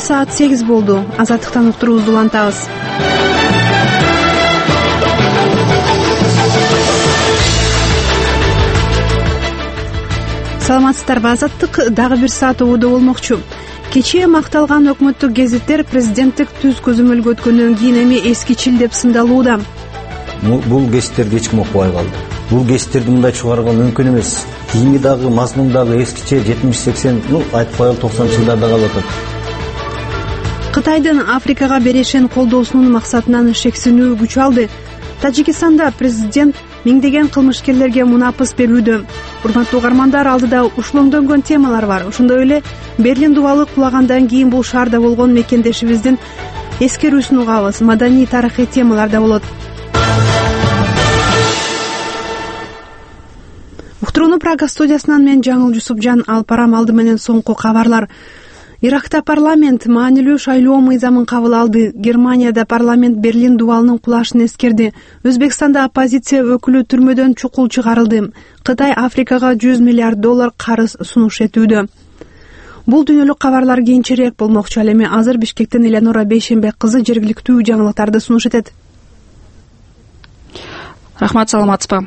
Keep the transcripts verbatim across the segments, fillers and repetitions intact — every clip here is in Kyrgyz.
саат сегиз болду. Азаттыктан уктуруубузду улантабыз. Саламатсыздарбы, Азаттык дагы бир саат ободо болмокчу. Кечээ макталган өкмөттүк гезиттер президенттик түз көзөмөлгө өткөндөн кийин эми эскичил деп сындалууда. Бул гезиттерди эч ким окубай калды. Бул гезиттерди мындай чыгарууга мүмкүн эмес. Кийинки дагы мазмун дагы эскиче жетимиш сексен, ну айтып коелу токсонунчу жылдарда калып атат. Кытайдын Африкага беришен колдоосунун максатынан шексинүү күч алды. Тажикстанда президент миңдеген кылмышкерлерге мунапыс берүүдө. Урматтуу угармандар, алдыда ушулоңдөнгөн темалар бар. Ошондой эле Берлин дубалы кулагандан кийин бул шаарда болгон мекендешибиздин эскерүүсүн угабыз. Маданий тарыхый темалар да болот. Уктурууну Прага студиясынан мен Жаңыл Жусупжан алып барам. Алды менен соңку кабарлар. Иракта парламент маанилүү шайлоо мыйзамын кабыл алды. Германияда парламент Берлин дубалынын кулашын эскерди. Өзбекстанда оппозиция өкүлү түрмөдөн чукул чыгарылды. Кытай Африкага жүз миллиард доллар карыз сунуш этүүдө. Бул дүйнөлүк кабарлар кийинчерээк болмокчу. Ал эми азыр Бишкектен Эленора Бейшенбек кызы жергиликтүү жаңылыктарды сунуш этет. Рахмат, саламатсызбы.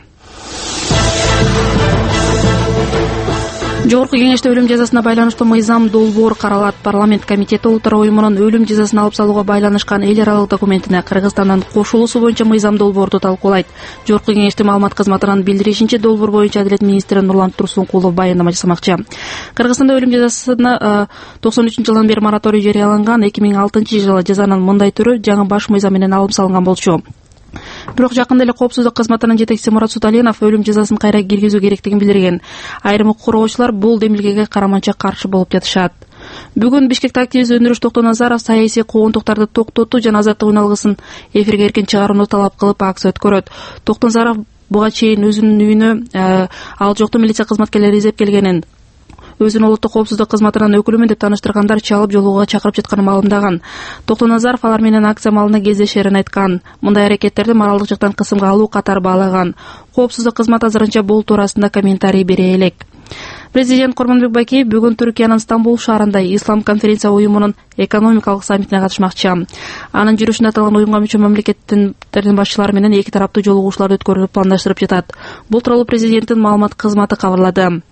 Жогорку кеңеште өлүм жазасына байланыштуу мыйзам долбоор каралат. Парламент комитети Улуттар уюмунун өлүм жазасын алып салууга байланышкан эл аралык документине Кыргызстандын кошулуусу боюнча мыйзам долбоорду талкуулайт. Жогорку кеңештин маалымат кызматынын билдиришинче, долбоор боюнча Адилет министри Нурлан Турсункулов баяндама жасамакчы. Кыргызстанда өлүм жазасына токсон үчүнчү жылдан бери мораторий жарыяланган. эки миң алтынчы жылы жазанын мындай түрү жаңы баш мыйзам менен алым салынган болчу. Бирок жакында эле коопсуздук кызматынын жетекчиси Мурат Суталинов өлүм жазасын кайра киргизүү керектигин билдирген. Айрым укук коргоочулар бул демилгеге караманча каршы болуп жатышат. Бүгүн Бишкекте активист Өнүрүш Токтоназаров саясий куугунтуктарды токтотуу жана Азаттык үналгысын эфирге эркин чыгарууну талап кылып акция өткөрөт. Токтоназаров буга чейин өзүнүн үйүнө ал жоктуу милиция кызматкерлери издеп келгенин, өзүн улуттук коопсуздук кызматынын өкүлүмүн деп тааныштыргандар чалып жолууга чакырып жатканын маалымдаган. Токтоназаров алар менен акция маалына кездешерин айткан. Мындай аракеттерди моралдык жактан кысымга алуу катары баалаган. Коопсуздук кызматы азырынча бул туурасында комментарий бере элек. Президент Курманбек Бакиев бүгүн Түркиянын Стамбул шаарында Ислам конференция уюмунун экономикалык саммитине катышмакчы. Анын жүрүшүндө аталган уюмга мүчө мамлекеттердин башчылары менен эки тараптуу жолугушууларды өткөрүүнү пландаштырып жатат. Бул тууралуу президенттин маалымат кызматы кабарлады.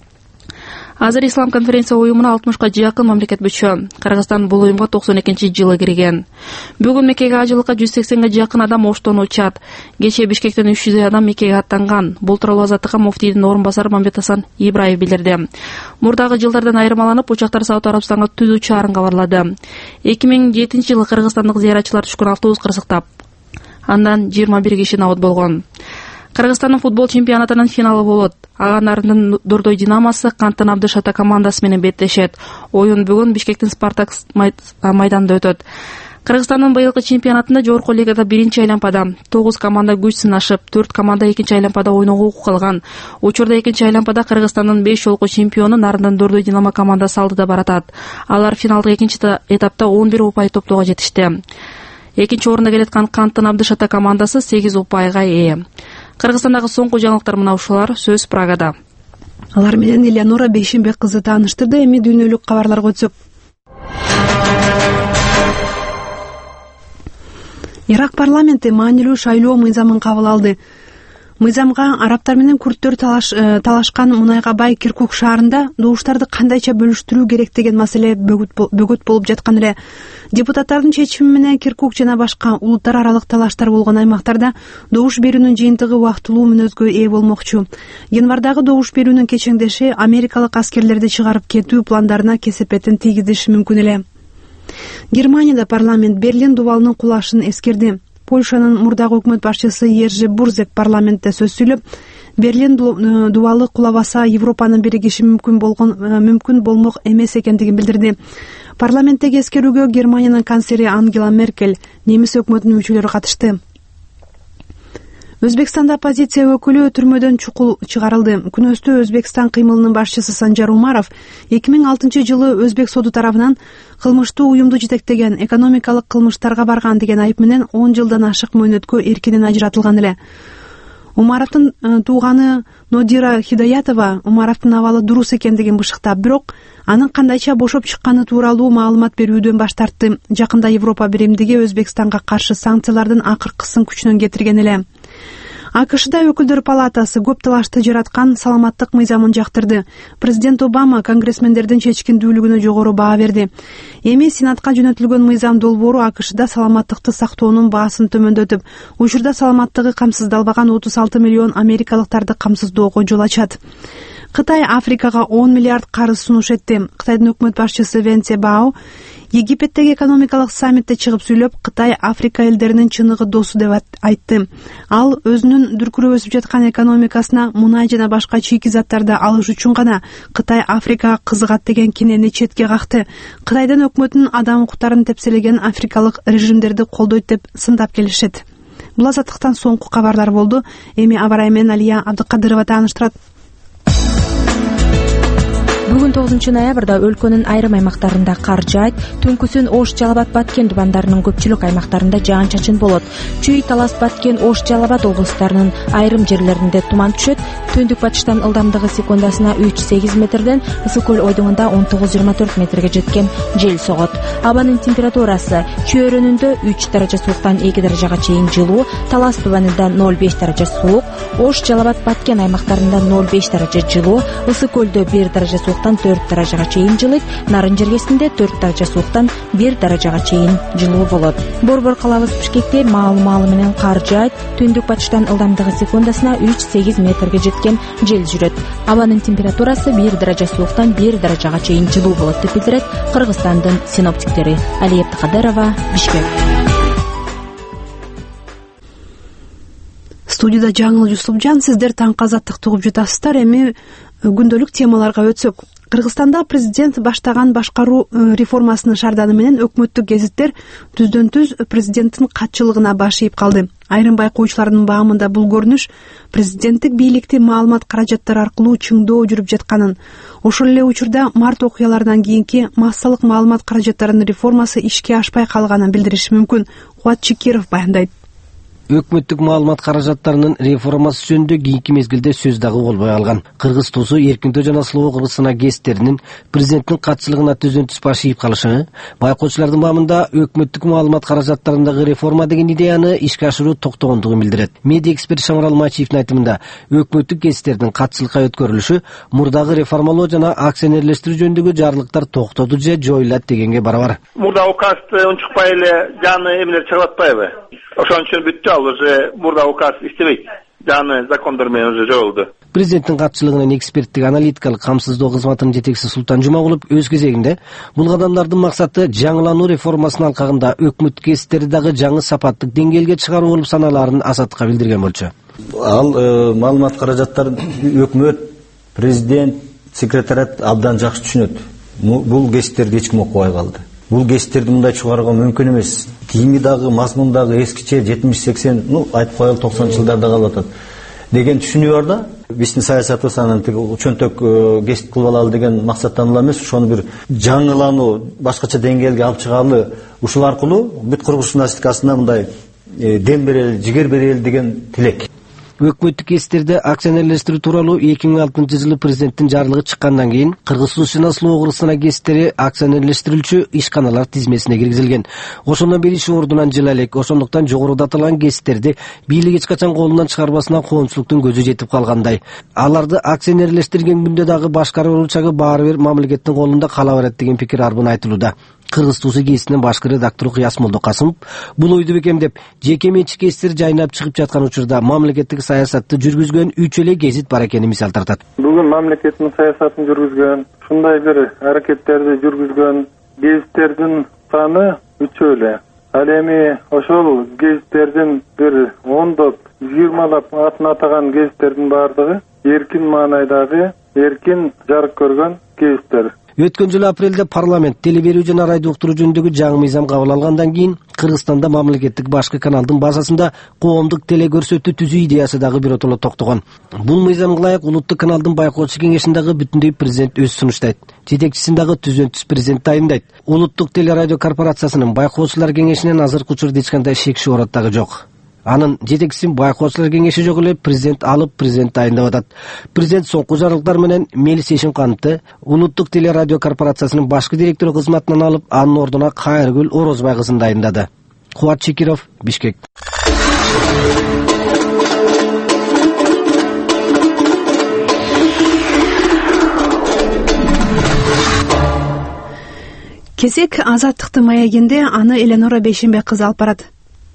Азыр Ислам конференция уюмуна алтымышка жакын мамлекет мүчө. Кыргызстан бул уюмга токсон экинчи жылы кирген. Бүгүн Меккеге ажылыкка жүз сексенге жакын адам оштон учат. Кечээ Бишкектен үч жүздөй адам Меккеге аттанган. Бул тууралуу Азаттыкка муфтийдин орун басары Мамбет Асан Ибраев билдирди. Мурдагы жылдардан айырмаланып, учактар Сауд Арабстанга түз учаарын кабарлады. эки миң жетинчи жылы кыргызстандык зыяратчылар түшкөн автобус кырсыктап, андан жыйырма бир киши набыт болгон. Кыргызстандын футбол чемпионатынын финалы болот. Ага Нардын Дордой Динамосы Кантын Абдышата командасы менен беттешет. Оюн бүгүн Бишкектин Спартак майданында өтөт. Кыргызстандын быйылкы чемпионатында жогорку лигада биринчи айланпада тогуз команда күч сынашып, төрт команда экинчи айланпада ойноого укук алган. Учурда экинчи айланпада Кыргызстандын беш жолку чемпиону Нардын Дордой Динамо командасы алдыда баратат. Алар финалдык экинчи этапта он бир упай топтоого жетишти. Экинчи орунда келаткан Кантын Абдышата командасы сегиз упайга ээ. Кыргызстандагы соңку жаңылыктар мына ушулар. Сөз Прагада. Алар менен Эленора Бейшенбек кызы тааныштырды. Эми дүйнөлүк кабарларга өтсөк. Ирак парламенти маанилүү шайлоо мыйзамын кабыл алды. Мыйзамга арабтар менен курдтөр талаш, талашкан мунайга бай Киркук шаарында добуштарды кандайча бөлүштүрүү керек деген маселе бөгөт болуп жаткан эле. Депутаттардын чечими менен Киркук жана башка улуттар аралык талаштар болгон аймактарда добуш берүүнүн жыйынтыгы убактылуу мүнөзгө ээ болмокчу. Январдагы добуш берүүнүн кечеңдеши америкалык аскерлерди чыгарып кетүү пландарына кесепетин тийгизиши мүмкүн эле. Германияда парламент Берлин дубалынын кулашын эскерди. Польшанын мурдагы өкмөт башчысы Ержи Бурзек парламентте сөз сүйлөп, Берлин дубалы кулабаса Европанын биригиши мүмкүн болгон мүмкүн болмок эмес экендигин билдирди. Парламенттеги эскерүүгө Германиянын канцлери Ангела Меркель, немис өкмөтүнүн мүчөлөрү катышты. Өзбекстанда оппозиция өкүлү түрмөдөн чукул чыгарылды. Күнөстүү Өзбекстан кыймылынын башчысы Санжар Умаров эки миң алтынчы жылы Өзбек соду тарабынан кылмыштуу уюмду жетектеген, экономикалык кылмыштарга барган деген айып менен он жылдан ашык мөөнөткө эркинен ажыратылган эле. Умаровдун тууганы Нодира Хидаятова Умаровдун абалы дурус экендигин бышыктап, бирок анын кандайча бошоп чыкканы тууралуу маалымат берүүдөн баш тартты. Жакында Европа биримдиги Өзбекстанга каршы санкциялардын акыркысын күчүнөн кетирген эле. АКШда өкүлдөр палатасы көп талашты жараткан саламаттык мыйзамын жактырды. Президент Обама конгрессмендердин чечкиндүүлүгүнө жогору баа берди. Эми Сенатка жөнөтүлгөн мыйзам долбоору АКШда саламаттыкты сактоонун баасын төмөндөтүп, учурда саламаттыгы камсыздалбаган отуз алты миллион америкалыктарды камсыздоого жол ачат. Кытай Африкага он миллиард карыз сунуш этти. Кытайдын өкмөт башчысы Вен Цзяобао Египеттеги экономикалык саммитте чыгып сүйлөп, Кытай Африка элдеринин чыныгы досу деп айтты. Ал өзүнүн дүркүрөп өсүп жаткан экономикасына мунай жана башка чийки заттарды алыш үчүн гана Кытай Африкага кызыгат деген кинени четке какты. Кытайдын өкмөтүнүн адам укуктарын тепселеген африкалык режимдерди колдойт деп сындап келишет. Бул азаттыктан соңку кабарлар болду. Эми абарай менен Алия Абдыкадырова тааныштырат. Бүгүн тогузунчу ноябрда өлкөнүн айрым аймактарында кар жаайт, түнкүсүн Ош, Жалал Абад, Баткен тубандарынын көпчүлүк аймактарында жаан-чачын болот. Чүй, Талас, Баткен, Ош, Жалал Абад облустарынын айрым жерлеринде туман түшөт. Түндүк батыштан ылдамдыгы секундасына үч сегиз метрден, Ысык көл ойдуңунда он тогуз жыйырма төрт метрге жеткен жел согот. Абанын температурасы Чөйрөнүндө үч даража сууктан эки даражага чейин жылуу, Талас тубанында ноль беш даража суук, Ош, Жалал Абад, Баткен аймактарында ноль беш даража жылуу, Ысык көлдө бир даража сууктан төрт даражага чейин жылыйт, Нарын жергесинде төрт даража сууктан бир даражага чейин жылуу болот. Борбор калабыз Бишкекте маал-маалы менен кар жаайт, түндүк батыштан ылдамдыгы секундасына үч сегиз метрге жеткен жел жүрөт. Абанын температурасы бир даража сууктан бир даражага чейин жылуу болот деп билдирет Кыргызстандын синоптиктери. Алия Абдыкадырова, Бишкек. Студияда Жаңыл Жусупжан, сиздер таңкы азаттыкты угуп жатасыздар. Эми күндөлүк темаларга өтсөк. Кыргызстанда президент баштаган башкаруу реформасынын шарданы менен өкмөттүк гезиттер түздөн түз президенттин катчылыгына баш ийип калды. Айрым байкоочулардын баамында бул көрүнүш президенттик бийликти маалымат каражаттары аркылуу чыңдоо жүрүп жатканын, ошол эле учурда март окуяларынан кийинки массалык маалымат каражаттарынын реформасы ишке ашпай калганын билдириши мүмкүн. Кубат Чекиров баяндайт. Өкмөттүк маалымат каражаттарынын реформасы жөнүндө кийинки мезгилде сөз дагы болбой калган. Кыргыз туусу эркиндөө жана Слово Кыргызстана гезиттеринин президенттин катчылыгына түздөн түз баш ийип калышы, байкоочулардын баамында өкмөттүк маалымат каражаттарындагы реформа деген идеяны ишке ашыруу токтогондугун билдирет. Медиа эксперт Шамрал Мачиевдин айтымында, өкмөттүк гезиттердин катчылыкка өткөрүлүшү мурдагы реформалоо жана акционерлештирүү жөнүндөгү жарлыктар токтоду же жоюлат дегенге барабар. Мурда указ унчукпай эле жаны эмелер чыгып атпайбы? Ошон үчүн бүттү, ал уже мурда указ иштебейт. Жаны закондор менен уже жоюлду. Президенттин катчылыгынын эксперттик аналитикалык камсыздоо кызматынын жетекчиси Султан Жумагулов өз кезегинде бул кадамдардын максаты жаңылануу реформасынын алкагында өкмөт гезиттерди дагы жаңы сапаттык деңгээлге чыгаруу болуп саналаарын Азаттыкка билдирген болчу. Ал маалымат каражаттарын өкмөт, президент, секретариат абдан жакшы түшүнөт. Бул гезиттерди эч ким окубай калды. Бул гезиттерди мындай чыгарууга мүмкүн эмес. Кийими дагы, мазмун дагы эскиче жетимиш сексен, ну айтып коелу токсонунчу жылдарда калып атат деген түшүнүү бар да. Биздин саясатыбыз анан тиги чөнтөк гезит кылып алалы деген максаттан эле эмес, ошону бир жаңылануу, башкача деңгээлге алып чыгалы, ушул аркылуу бүт кыргыз журналистикасына мындай дем берели, жигер берели деген тилек. Өкмөттүк гезиттерди акционерлештирүү тууралуу эки миң алтынчы жылы президенттин жарлыгы чыккандан кийин Кыргыз Туз жана Слово Кыргызстана гезиттери акционерлештирилчү ишканалар тизмесине киргизилген. Ошондон бери иш ордунан жыла элек. Ошондуктан жогоруда аталган гезиттерди бийлик эч качан колунан чыгарбасына коомчулуктун көзү жетип калгандай. Аларды акционерлештирген күндө дагы башкаруу учагы баары бир мамлекеттин колунда кала берет деген пикир арбын айтылууда. Кыргыз Туусу гезитинин башкы редактору Кыяс Молдокасымов бул ойду бекемдеп, жеке менчик гезиттер жайнап чыгып жаткан учурда мамлекеттик саясатты жүргүзгөн үч эле гезит бар экенин мисал тартат. Бүгүн мамлекеттин саясатын жүргүзгөн, ушундай бир аракеттерди жүргүзгөн гезиттердин саны үч эле. Ал эми ошол гезиттердин бир ондоп, жыйырмалап атын атаган гезиттердин баардыгы эркин маанайдагы, эркин жарык көргөн гезиттер. Өткөн жылы апрелде парламент теле берүү жана радио уктуруу жөнүндөгү жаңы мыйзам кабыл алгандан кийин Кыргызстанда мамлекеттик башкы каналдын базасында коомдук теле көрсөтүү түзүү идеясы дагы биротоло токтогон. Бул мыйзамга ылайык улуттук каналдын байкоочу кеңешиндагы бүтүндөй президент өз сунуштайт. Жетекчисин дагы түздөн түз президент тайындайт. Улуттук теле радио корпорациясынын байкоочулар кеңешинен азыркы учурда эч кандай шек шуурат дагы жок. Анын жетекчисин байкоочулар кеңеши жок эле президент алып, президент дайындап атат. Президент соңку жарлыктар менен Мелис Эшимкановду улуттук телерадио корпорациясынын башкы директору кызматынан алып, анын ордуна Кайыргүл Орозбай кызын дайындады. Кубат Чекиров, Бишкек. Кезек азаттыктын маегинде, аны Эленора Бейшенбек кызы алып барат.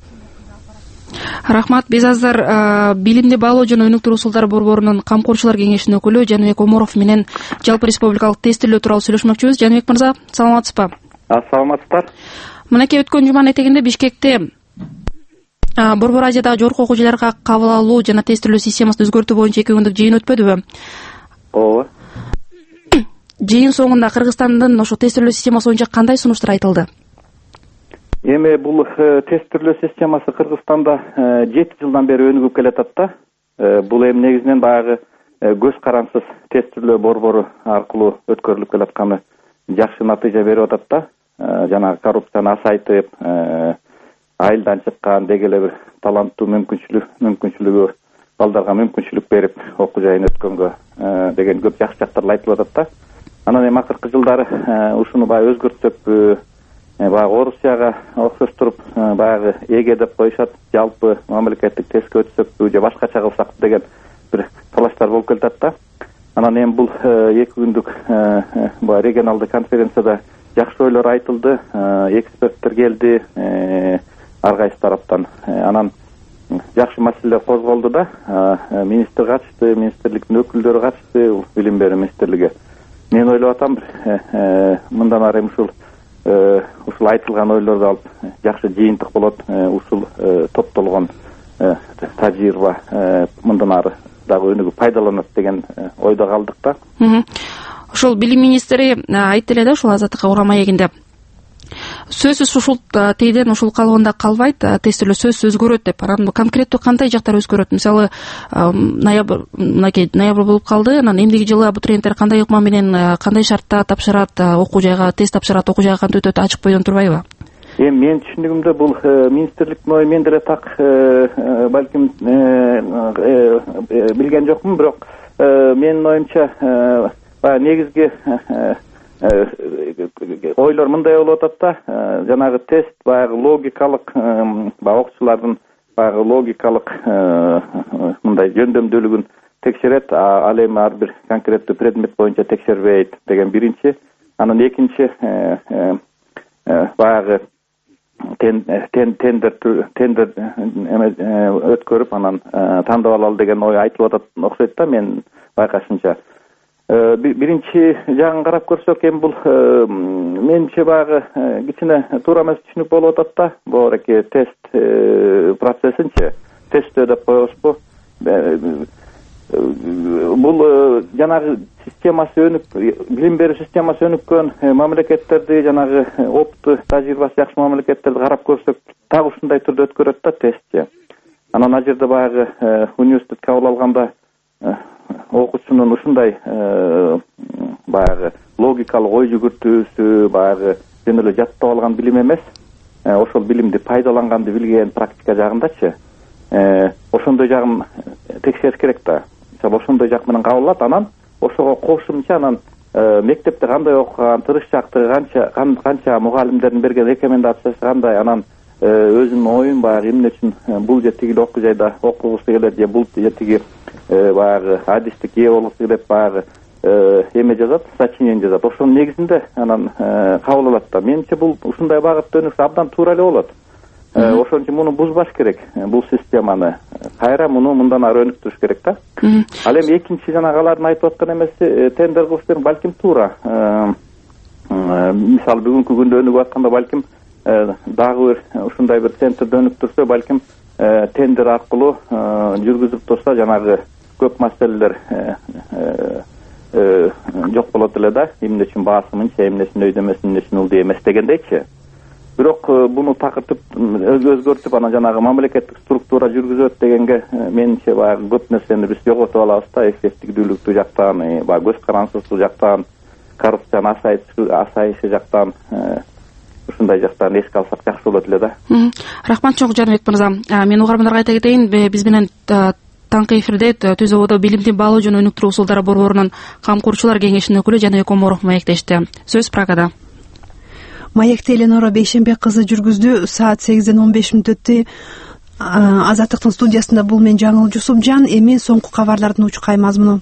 Рахмат. Биз азыр билимди баалоо жана өнүктүрүү усулдары борборунун камкорчулар кеңешинин өкүлү Жаныбек Оморов менен жалпы республикалык тестилөө тууралуу сүйлөшмөкчүбүз. Жаныбек мырза, саламатсызбы? Саламатсыздар. Мынакей өткөн жуманын этегинде Бишкекте Борбор Азиядагы жогорку окуу жайларга кабыл алуу жана тестилөө системасын өзгөртүү боюнча эки күндүк жыйын өтпөдүбү? Ооба. Жыйын соңунда Кыргызстандын ошо тестилөө системасы боюнча кандай сунуштар айтылды? Эми бул тестилөө системасы Кыргызстанда жети жылдан бери өнүгүп келатат да. Бул эми негизинен баягы көз карансыз тестилөө борбору аркылуу өткөрүлүп келатканы жакшы натыйжа берип атат да. Жанагы коррупцияны азайтып, айылдан чыккан деги эле бир таланттуу мүмкүнчүлүк мүмкүнчүлүгү балдарга мүмкүнчүлүк берип окуу жайын өткөнгө деген көп жакшы жактар айтылып атат да. Анан эми акыркы жылдары ушуну баягы өзгөртүп, баягы Орусияга окшоштуруп, баягы эге деп коюшат, жалпы мамлекеттик тестке өтсөкпү же башкача кылсак деген бир талаштар болуп келатат да. Анан эми бул эки күндүк баягы регионалдык конференцияда жакшы ойлор айтылды, эксперттер келди, ар кайсы тараптан. Анан жакшы маселелер козголду да. Министр катышты, министрликтин өкүлдөрү катышты, билим берүү министрлиги. Мен ойлоп атам, мындан ары ушул ушул айтылган ойлорду алып жакшы жыйынтык болот, ушул топтолгон тажрыйба мындан ары дагы өнүгүп пайдаланат деген ойдо калдык да. Ошол билим министри айтты эле да, ушул азаттыкка урам маегинде. Сөзсүз ушул тийден ушул калыбында калбайт, тестилөө сөзсүз өзгөрөт деп. Анан конкреттүү кандай жактар өзгөрөт? Мисалы, ноябрь мынакей ноябрь болуп калды. Анан эмдиги жылы абитуриенттер кандай ыкма менен, кандай шартта тапшырат, окуу жайга тест тапшырат, окуу жайга кантип өтөт, ачык бойдон турбайбы? Эми менин түшүндүгүмдө бул министрликтин ою мен деле так балким билген жокмун, бирок менин оюмча баягы негизги ойлор мындай болуп атат да. Жанагы тест баягы логикалык, баягы окуучулардын баягы логикалык мындай жөндөмдүүлүгүн текшерет, ал эми ар бир конкреттүү предмет боюнча текшербейт деген биринчи. Анан экинчи баягы тендер тендер өткөрүп анан тандап алалы деген ой айтылып атат окшойт да мен байкашымча. Биринчи жагын карап көрсөк, эми бул менимче баягы кичине туура эмес түшүнүк болуп атат да. Боореки тест процессинчи тесттөө деп коебузбу? Бул жанагы системасы өнүк, билим берүү системасы өнүккөн мамлекеттерди, жанагы опыты, тажрыйбасы жакшы мамлекеттерди карап көрсөк, так ушундай түрдө өткөрөт да тестти. Анан ал жерде баягы университет кабыл алганда окуучунун ушундай баягы логикалык ой жүгүртүүсү, баягы жөн эле жаттап алган билим эмес, ошол билимди пайдаланганды билген практика жагындачы, ошондой жагын текшериш керек да. Ошондой жак менен кабыл алат, анан ошого кошумча анан мектепте кандай окуган, тырышчактыгы канча, канча мугалимдердин берген рекомендациясы кандай, анан өзүнүн оюн баягы эмне үчүн бул же тиги окуу жайда окугусу келет, же бул же тиги баягы адистик ээ болгусу келет, баягы эме жазат, сочинение жазат. Ошонун негизинде анан кабыл алат да. Менимче бул ушундай багытта өнүксө абдан туура эле болот. Ошон үчүн муну бузбаш керек, бул системаны. Кайра муну мындан ары өнүктүрүш керек да. Ал эми экинчи жанагы алардын айтып аткан эмеси тендер кылыштыр, балким туура. Мисалы бүгүнкү күндө өнүгүп атканда балким дагы бир ушундай бир центрди өнүктүрсө, балким тендер аркылуу жүргүзүп турса жанагы көп маселелер жок болот эле да. Эмне үчүн баасы мынча, эмне үчүн өйдө эмес, эмне үчүн ылдый эмес дегендейчи. Бирок буну такыртып өзгөртүп анан жанагы мамлекеттик структура жүргүзөт дегенге менимче баягы көп нерсени биз жоготуп алабыз да. Эффективдүүлүктүү жактан, баягы көз карансыздуу жактан, коррупцияны азайышы жактан ушундай жактарын эске алсак жакшы болот эле да. Рахмат чоң Жаныбек мырза. Мен угармандарга айта кетейин, биз менен таңкы эфирде Түз абада билимди баалоо жана өнүктүрүү усулдары борборунун камкорчулар кеңешинин өкүлү Жаныбек Оморов маектешти. Сөз Прагада. Маекти Эленора Бейшембек кызы жүргүздү. Саат сегизден он беш мүнөт өттү. Азаттыктын студиясында бул мен Жаңыл Жусупжан. Эми соңку кабарлардын учкай мазмуну.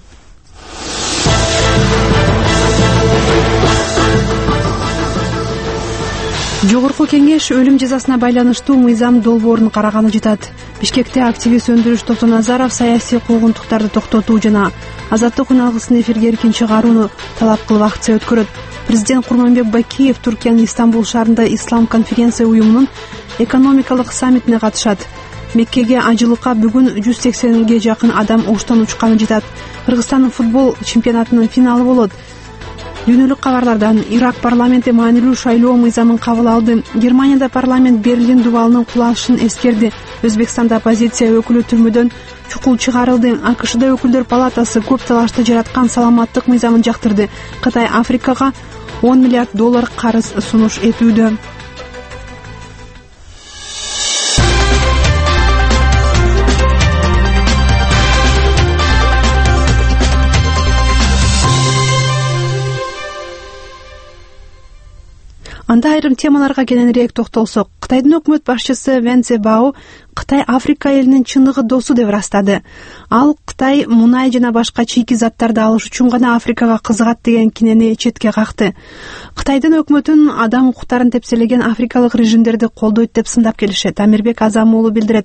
Жогорку кеңеш өлүм жазасына байланыштуу мыйзам долбоорун караганы жатат. Бишкекте активист Өндүрүш Токтоназаров саясий куугунтуктарды токтотуу жана азаттык үналгысын эфирге эркин чыгарууну талап кылып акция өткөрөт. Президент Курманбек Бакиев Туркиянын Истанбул шаарында Ислам конференция уюмунун экономикалык саммитине катышат. Меккеге ажылыкка бүгүн жүз сексенге жакын адам оштон учканы жатат. Кыргызстандын футбол чемпионатынын финалы болот. Дүйнөлүк кабарлардан Ирак парламенти маанилүү шайлоо мыйзамын кабыл алды. Германияда парламент Берлин дубалынын кулашын эскерди. Өзбекстанда оппозиция өкүлү түрмөдөн чукул чыгарылды. АКШда өкүлдөр палатасы көп талашты жараткан саламаттык мыйзамын жактырды. Кытай Африкага он миллиард доллар карыз сунуш этүүдө. Анда айрым темаларга кененирээк токтолсок, Кытайдын өкмөт башчысы Вэн Цзебао Кытай Африка элинин чыныгы досу деп ырастады. Ал Кытай мунай жана башка чийки заттарды алыш үчүн гана Африкага кызыгат деген кинени четке какты. Кытайдын өкмөтүн адам укуктарын тепселеген африкалык режимдерди колдойт деп сындап келишет. Амирбек Азам уулу билдирет.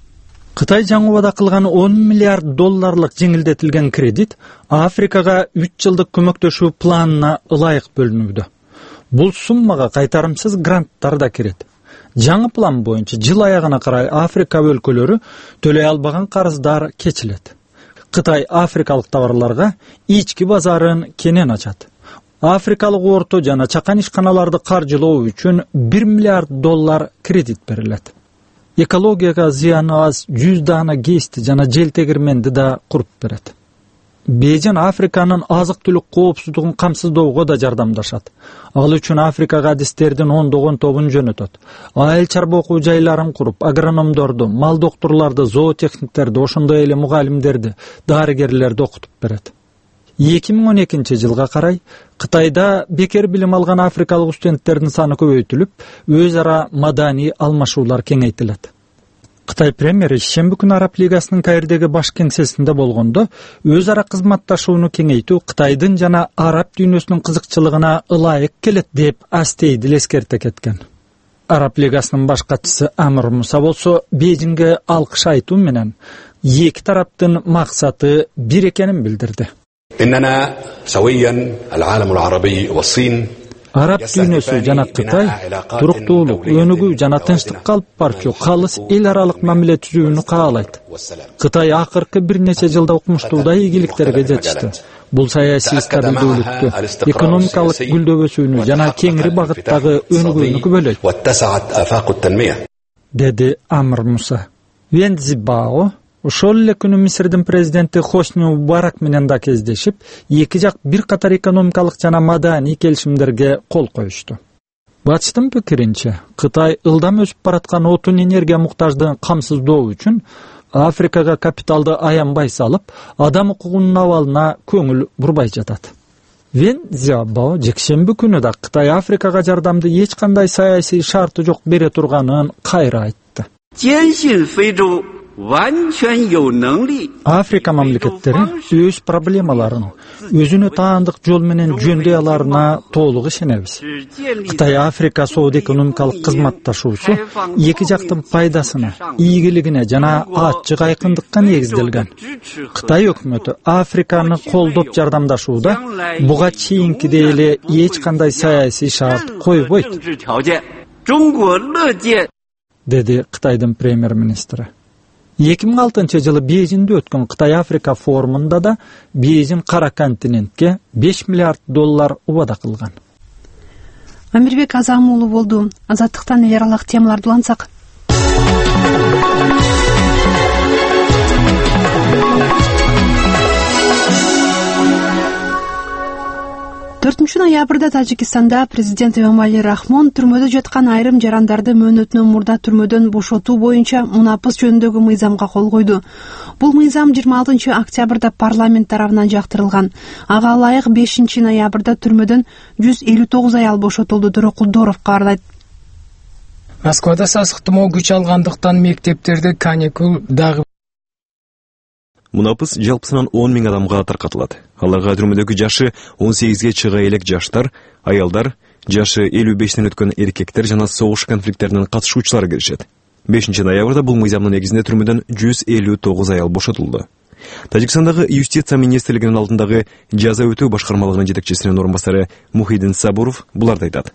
Кытай жаңы убада кылган он миллиард долларлык жеңилдетилген кредит Африкага үч жылдык көмөктөшүү планына ылайык бөлүнүүдө. Бул суммага кайтарымсыз гранттар да кирет. Жаңы план боюнча жыл аягына карай Африка өлкөлөрү төлөй албаган карыздар кечилет. Кытай африкалык товарларга ички базарын кенен ачат. Африкалык орто жана чакан ишканаларды каржылоо үчүн бир миллиард доллар кредит берилет. Экологияга зыяны аз жүз даана гейсти жана желтегирменди да куруп берет. Бейжің Африканын азык-түлүк коопсуздугун камсыздоого да жардамдашат. Ал үчүн Африкага адистердин ондогон тобун жөнөтөт. Айыл чарба окуу жайларын куруп, агрономдорду, мал доктурларды, зоотехниктерди, ошондой эле мугалимдерди, дарыгерлерди окутуп берет. эки миң он экинчи жылга карай Кытайда бекер билим алган африкалык студенттердин саны көбөйтүлүп, өз ара маданий алмашуулар кеңейтилет. Кытай премьери шемби күнү Араб лигасынын Каирдеги баш кеңсесинде болгондо өз ара кызматташууну кеңейтүү Кытайдын жана араб дүйнөсүнүн кызыкчылыгына ылайык келет деп астейдил эскерте кеткен. Араб лигасынын баш катчысы Амир Муса болсо Бейжиңге алкыш айтуу менен эки тараптын максаты бир экенин билдирди. إننا سويا العالم العربي والصين Араб дүйнөсү жана Кытай туруктуулук, өнүгүү жана тынчтык калып барчу калыс эл аралык мамиле түзүүнү каалайт. Кытай акыркы бир нече жылда укмуштуудай ийгиликтерге жетишти. Бул саясий стабилдүүлүктү, экономикалык гүлдөбөсүүнү жана кеңири багыттагы өнүгүүнү күбөлөйт, деди Амир Муса. Вэн Цзебао ошол эле күнү Мисирдин президенти Хосни Мубарак менен да кездешип, эки жак бир катар экономикалык жана маданий келишимдерге кол коюшту. Батыштын пикиринче, Кытай ылдам өсүп бараткан отун энергия муктаждыгын камсыздоо үчүн Африкага капиталды аянбай салып, адам укугунун абалына көңүл бурбай жатат. Вэн Цзебао жекшемби күнү да Кытай Африкага жардамды эч кандай саясий шарты жок бере турганын кайра айтты. Африка мамлекеттери өз проблемаларын өзүнө таандык жол менен жөндөй аларына толук ишенебиз. Кытай Африка соода экономикалык кызматташуусу эки жактын пайдасына, ийгилигине жана ачык айкындыкка негизделген. Кытай өкмөтү Африканы колдоп жардамдашууда буга чейинкидей эле эч кандай саясий шарт койбойт, деди Кытайдын премьер-министри. эки миң алтынчы жылы Бейжиңде өткөн Кытай Африка форумунда да Бейжиң кара континентке беш миллиард доллар убада кылган. Амирбек Азам уулу болду. Азаттыктан эл аралык темаларды улантсак. төртүнчү ноябрда Тажикстанда президент Эмомали Рахмон түрмөдө жаткан айрым жарандарды мөөнөтүнөн мурда түрмөдөн бошотуу боюнча мунапыс жөнүндөгү мыйзамга кол койду. Бул мыйзам жыйырма алтынчы октябрда парламент тарабынан жактырылган. Ага ылайык бешинчи ноябрда түрмөдөн жүз элүү тогуз аял бошотулду. Турокулдоров кабарлайт. Москвада сасык тумоо күч алгандыктан мектептерде каникул дагы. Мунапыс жалпысынан он миң адамга таркатылат. Аларга түрмөдөгү жашы он сегизге чыга элек жаштар, аялдар, жашы элүү бештен өткөн эркектер жана согуш конфликттеринин катышуучулары киришет. бешинчи ноябрда бул мыйзамдын негизинде түрмөдөн жүз элүү тогуз аял бошотулду. Тажикстандагы юстиция министрлигинин алдындагы жаза өтөө башкармалыгынын жетекчисинин орун басары Мухиддин Сабуров буларды айтат.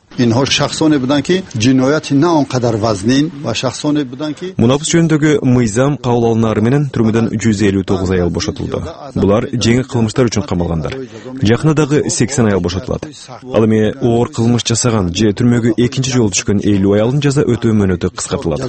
Мунапыс жөнүндөгү мыйзам кабыл алынары менен түрмөдөн жүз элүү тогуз аял бошотулду. Булар жеңил кылмыштар үчүн камалгандар. Жакында дагы сексен аял бошотулат. Ал эми оор кылмыш жасаган же түрмөгө экинчи жолу түшкөн элүү аялдын жаза өтөө мөөнөтү кыскартылат.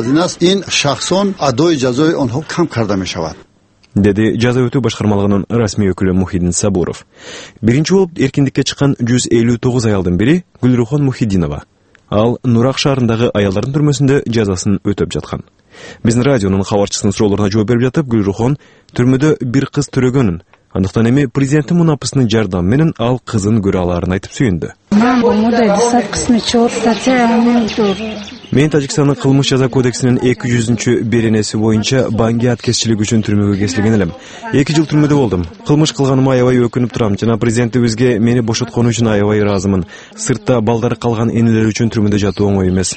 Деди жаза өтүү башкармалыгынын расмий өкүлү Мухиддин Сабуров. Биринчи болуп эркиндикке чыккан жүз элүү тогуз аялдын бири Гүлрухон Мухиддинова. Ал Нурак шаарындагы аялдардын түрмөсүндө жазасын өтөп жаткан. Биздин радионун кабарчысынын суроолоруна жооп берип жатып, Гүлрухон түрмөдө бир кыз төрөгөнүн, андыктан эми президенттин мунапысынын жардамы менен ал кызын көрө аларын айтып сүйүндү. Мен Тажикстандын кылмыш жаза кодексинин эки жүзүнчү беренеси боюнча баңги аткезчилик үчүн түрмөгө кесилген элем. эки жыл түрмөдө болдум. Кылмыш кылганыма аябай өкүнүп турам жана президентибизге мени бошоткону үчүн аябай ыраазымын. Сыртта балдары калган энелер үчүн түрмөдө жатуу оңой эмес.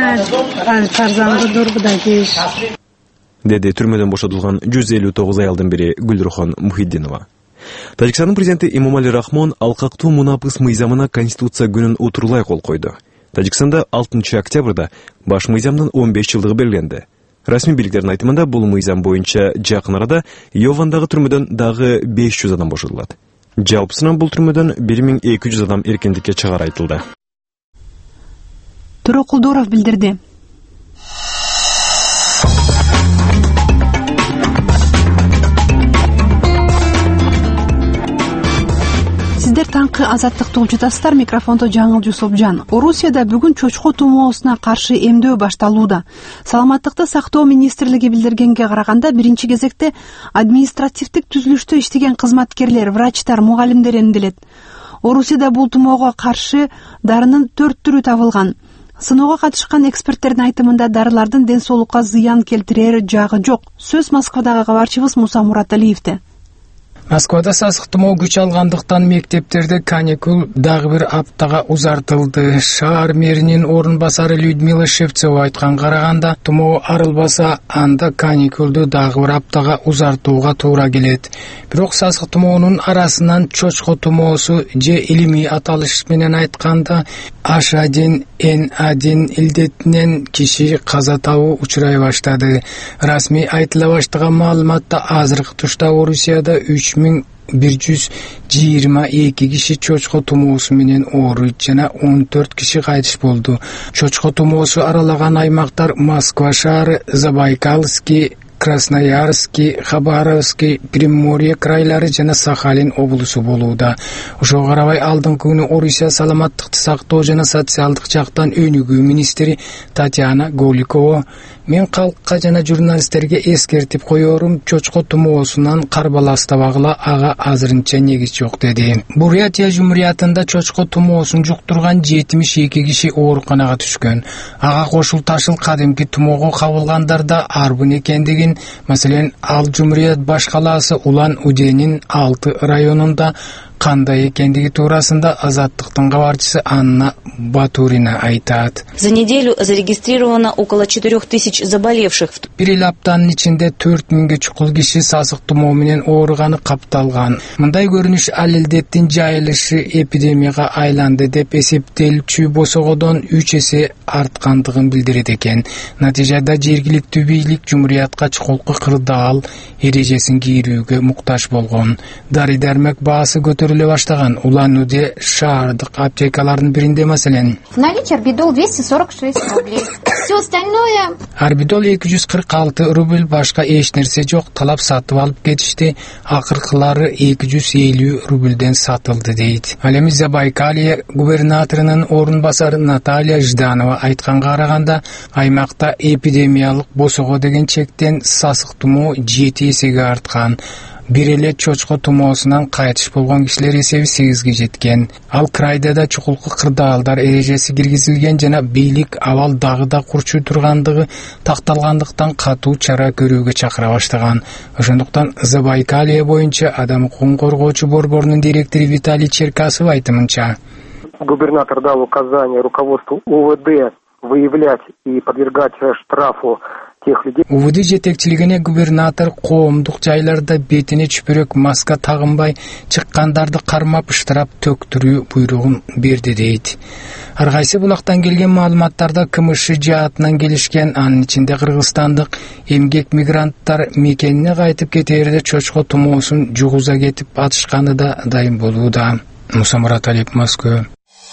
Деди түрмөдөн бошотулган жүз элүү тогуз аялдын бири Гүлрухон Мухиддинова. Тажикстандын президенти Эмомали Рахмон алкактуу мунапыс мыйзамына Конституция күнүн утурлай кол койду. Тажикстанда алтынчы октябрда баш мыйзамдын он беш жылдыгы белгиленди. Расмий бийликтердин айтымында бул мыйзам боюнча жакын арада Йовандагы түрмөдөн дагы беш жүз адам бошотулат. Жалпысынан бул түрмөдөн бир миң эки жүз адам эркиндикке чыгары айтылды. Турокулдоров билдирди. Сиздер таңкы азаттыкты угутасыздар. Микрофондо Жаңыл Жусупжан. Орусияда бүгүн чочко тумоосуна каршы эмдөө башталууда. Саламаттыкты сактоо министрлиги билдиргенге караганда, биринчи кезекте административдик түзүлүштө иштеген кызматкерлер, врачтар, мугалимдер эмделет. Орусияда бул тумоого каршы дарынын төрт түрү табылган. Сыноого катышкан эксперттердин айтымында дарылардын ден соолукка зыян келтирер жагы жок. Сөз Москвадагы кабарчыбыз Муса Мураталиевде. Москвада сасык тумоо күч алгандыктан мектептерде каникул дагы бир аптага узартылды. Шаар мэринин орун басары Людмила Шевцова айткан караганда, тумоо арылбаса, анда каникулду дагы бир аптага узартууга туура келет. Бирок сасык тумоонун арасынан чочко тумоосу же илимий аталыш менен айтканда H один N один илдетинен киши каза табуу учурай баштады. Расмий айтыла баштаган маалыматта азыркы тушта Орусияда үч миң бир жүз жыйырма эки киши чочко тумоосу менен ооруйт жана он төрт киши кайтыш болду. Чочко тумоосу аралаган аймактар Москва шаары, Забайкальский, Красноярский, Хабаровский, Приморье крайлары жана Сахалин облусу болууда. Ошого карабай алдыңкы күнү Орусия саламаттыкты сактоо жана социалдык жактан өнүгүү министри Татьяна Голикова мен калкка жана журналисттерге эскертип коерум, чочко тумоосунан карбаластабагыла ага азырынча негиз жок деди. Бурятия жумуриятында чочко тумоосун жуктурган жетимиш эки киши ооруканага түшкөн. Ага кошул ташыл кадимки тумоого кабылгандар да арбын экендигин, маселен, ал жумурият баш калаасы Улан Уденин алты районунда кандай экендиги туурасында Азаттыктын кабарчысы Анна Батурина айтат. За неделю зарегистрировано около четырёх тысяч заболевших. Бир эл аптанын ичинде төрт миңге чукул киши сасык тумоо менен ооруганы капталган. Мындай көрүнүш ал илдеттин жайылышы эпидемияга айланды деп эсептелчү босогодон үч эсе арткандыгын билдирет экен. Натыйжада жергиликтүү бийлик жумуриятка чукулку кырдаал эрежесин кийрүүгө муктаж болгон. Дары-дармек баасы көтөрүлүп көрүлө баштаган. Улан-Удэ шаардык аптекалардын биринде маселен. Наличие Арбидол двести сорок шесть рублей. Все остальное... Арбидол эки жүз кырк алты рубль, башка эч нерсе жок. Талап сатып алып кетишти. Акыркылары эки жүз элүү рубльден сатылды дейт. Ал эми Забайкалье губернаторунун орун басары Наталья Жданова айтканга караганда, аймакта эпидемиялык босого деген чектен сасык тумоо жети эсеге арткан. Бир эле чочко тумоосунан кайтыш болгон кишилер эсеби сегизге жеткен. Ал крайда да чукулку кырдаалдар эрежеси киргизилген жана бийлик абал дагы да курчуй тургандыгы такталгандыктан катуу чара көрүүгө чакыра баштаган. Ошондуктан Забайкалье боюнча адам укугун коргоочу борборунун директору Виталий Черкасов айтымынча, губернатор дал указание руководству УВД выявлять и подвергать штрафу тех людей. УВД жетекчилигине губернатор коомдук жайларда бетине чүпүрөк маска тагынбай чыккандарды кармап штраф төктүрүү буйругун берди дейт. Ар кайсы булактан келген маалыматтарда КМШ жаатынан келишкен, анын ичинде кыргызстандык эмгек мигранттар мекенине кайтып кетээрде чочко тумоосун жугуза кетип атышканы да дайым болууда. Мусамурат Алиев, Москва.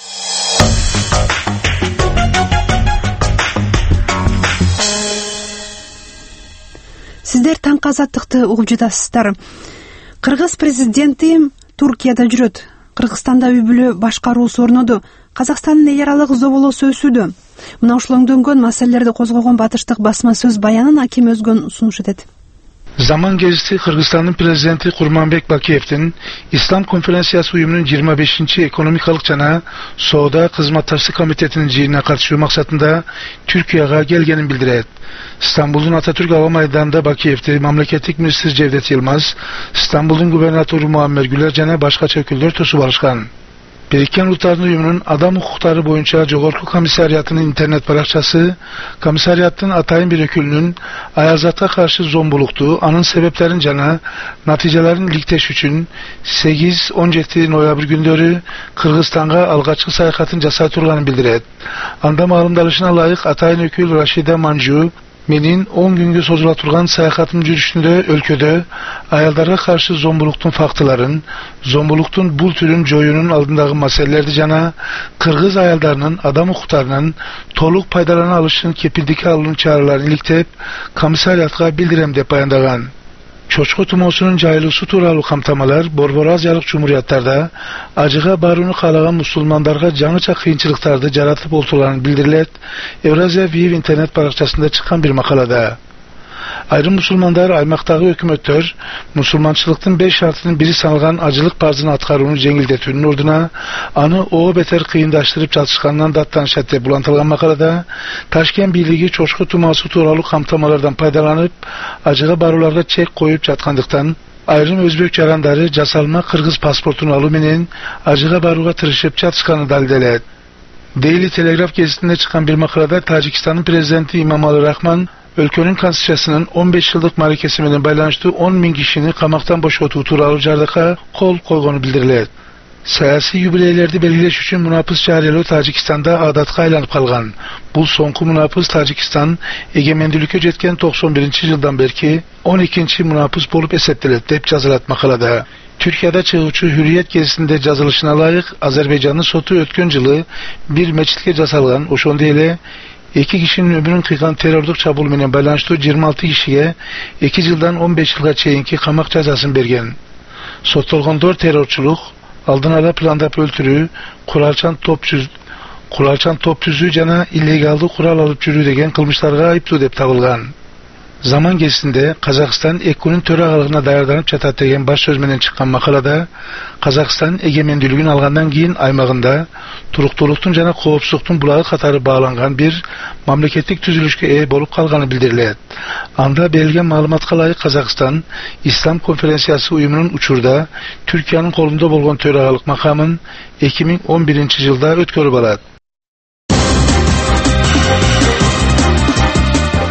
Сиздер таңкы азаттыкты угуп жатасыздар. Кыргыз президенти Туркияда жүрөт. Кыргызстанда үй бүлө башкаруусу орноду. Казакстандын эл аралык зоболосу өсүүдө. Мына ушул өңдөнгөн маселелерди козгогон батыштык басма сөз баянын Аким Өзгөн сунуш этет. Zaman gezisi Kırgızistan'ın prezidenti Kurmanbek Bakiyev'tin İslam Konferensiyası uyumunun yirmi beşinci ekonomik alıkçana Soğuda Kızmattaşlık Komitetinin ciğerine karşı maksatında Türkiye'ye gelgenin bildiret. İstanbul'un Atatürk Hava Meydanı'nda Bakiyev'de Mamleketlik Ministri Cevdet Yılmaz, İstanbul'un Gubernatörü Muammer Gülercan'a başka çöküldür tosu barışkan. Birikken Ulutların Uyumu'nun adam hukukları boyunca Jogorku Komisariyatı'nın internet parakçası, komisariyattın atayın bir ökülünün Ayazat'a karşı zombuluktu, anın sebeplerin cana, naticelerin likteş üçün sekiz on yedi noyabr gündörü Kırgızistan'a algaçkı sayakatın jasay turganын bildiret. Anda maalımdalışına layık atayın ökül Raşida Manju, menin on güngө sozula turgan sayakatım жүрүшүндө өлkөdө ayaldarga karşı zombuluktun faktıların, zombuluktun bul türün joyunun aldındagı maselelерди жана Kırgız ayaldarının adam hukuklarının толук пайдалана alışın kepildiki alının çağrılarını iliktep komisariyatka bildirem dep bayandagan. Çoçko tumoosunun jayылуусу тууралуу камтамалар Борбор Азиялык Жумуриятtarda ажыга барууну каалаган мусулмандарга жаңыча кыйынчылыктарды жаратып олтурганын билдирилет. Евразия Вив интернет баракчасында чыккан bir makalada. Ayrım musulmanlar aymaqtagı hökümetler musulmançılıktın beş şartının biri sanılgan acılık barzını atkarını jengildetүүнүн orduna anı o beter kıyındaştırıp çatışkandan dattanışatте bulantılgan makalada Taşkent Birligi çoçku tuması tuuralı kamtamalardan paydalanıp acıga barularga çek koyup çatkandыкtan ayrım Özbek jarandары jasalma Kırgız pasportunu alуу menен acıga baruga tırışıp çatışkanı daldelet. Daily Telegraph gazetinde çıkan bir makalada Tacikistan'ın prezidenti İmomali Rahmon өлkөнүн конституциясынын on beş yıllık marekesi менен байланыштуу on ming kişini kamaktan boşotуу тууралуу жардакка кол койгону билдирилет. Саясий юбилейлерди белгилеш үчүн мунапыс жарыялоо Тажикстанда адатка айланып калган. Бул соңку мунапыс Тажикстан эгемендүүлүккө жеткен токсон биринчи жылдан берки on ikinci мунапыс болуп эсептелет деп жазылат макалада. Türkiye'de çıgıcı Hürriyet gezisinde жазылышына layık Azerbaycan'ın sotu ötkön жылы bir meçitke jasalgan, oşonda ele iki kişinin ömrünün kıygan terördük çabul menen байланыштуу yirmi altı kişiye iki yıldan on beş yılga çeyinki kamak cazasını bergen. Sottolgondor terörçülük, aldın ala plandap öldürүү, kuralçan top cüz, kuralçan top cüzü jana illegaldı kural alıp жүрүү деген kılmışlarga ayıptуу dep tabılgan. Zaman gezisinde Kazakistan Ekkunun töregalığına dayardanıp çatat degen baş söz menen çıkkan makalada Kazakistan egemendүүлүгүн algandan keyin aymagında turuktuluktun jana коопсуздуктун bulagı katары bağlangan bir mamleketlik tüzülüşke ee bolup kalganı bildirilet. Anda berilgen malumatga layık Kazakistan İslam Konferensiyası uyumunun uçurda Türkiye'nin kolunda bolgon töregalık makamın iki ming on birinci yılda ötkörüp alat.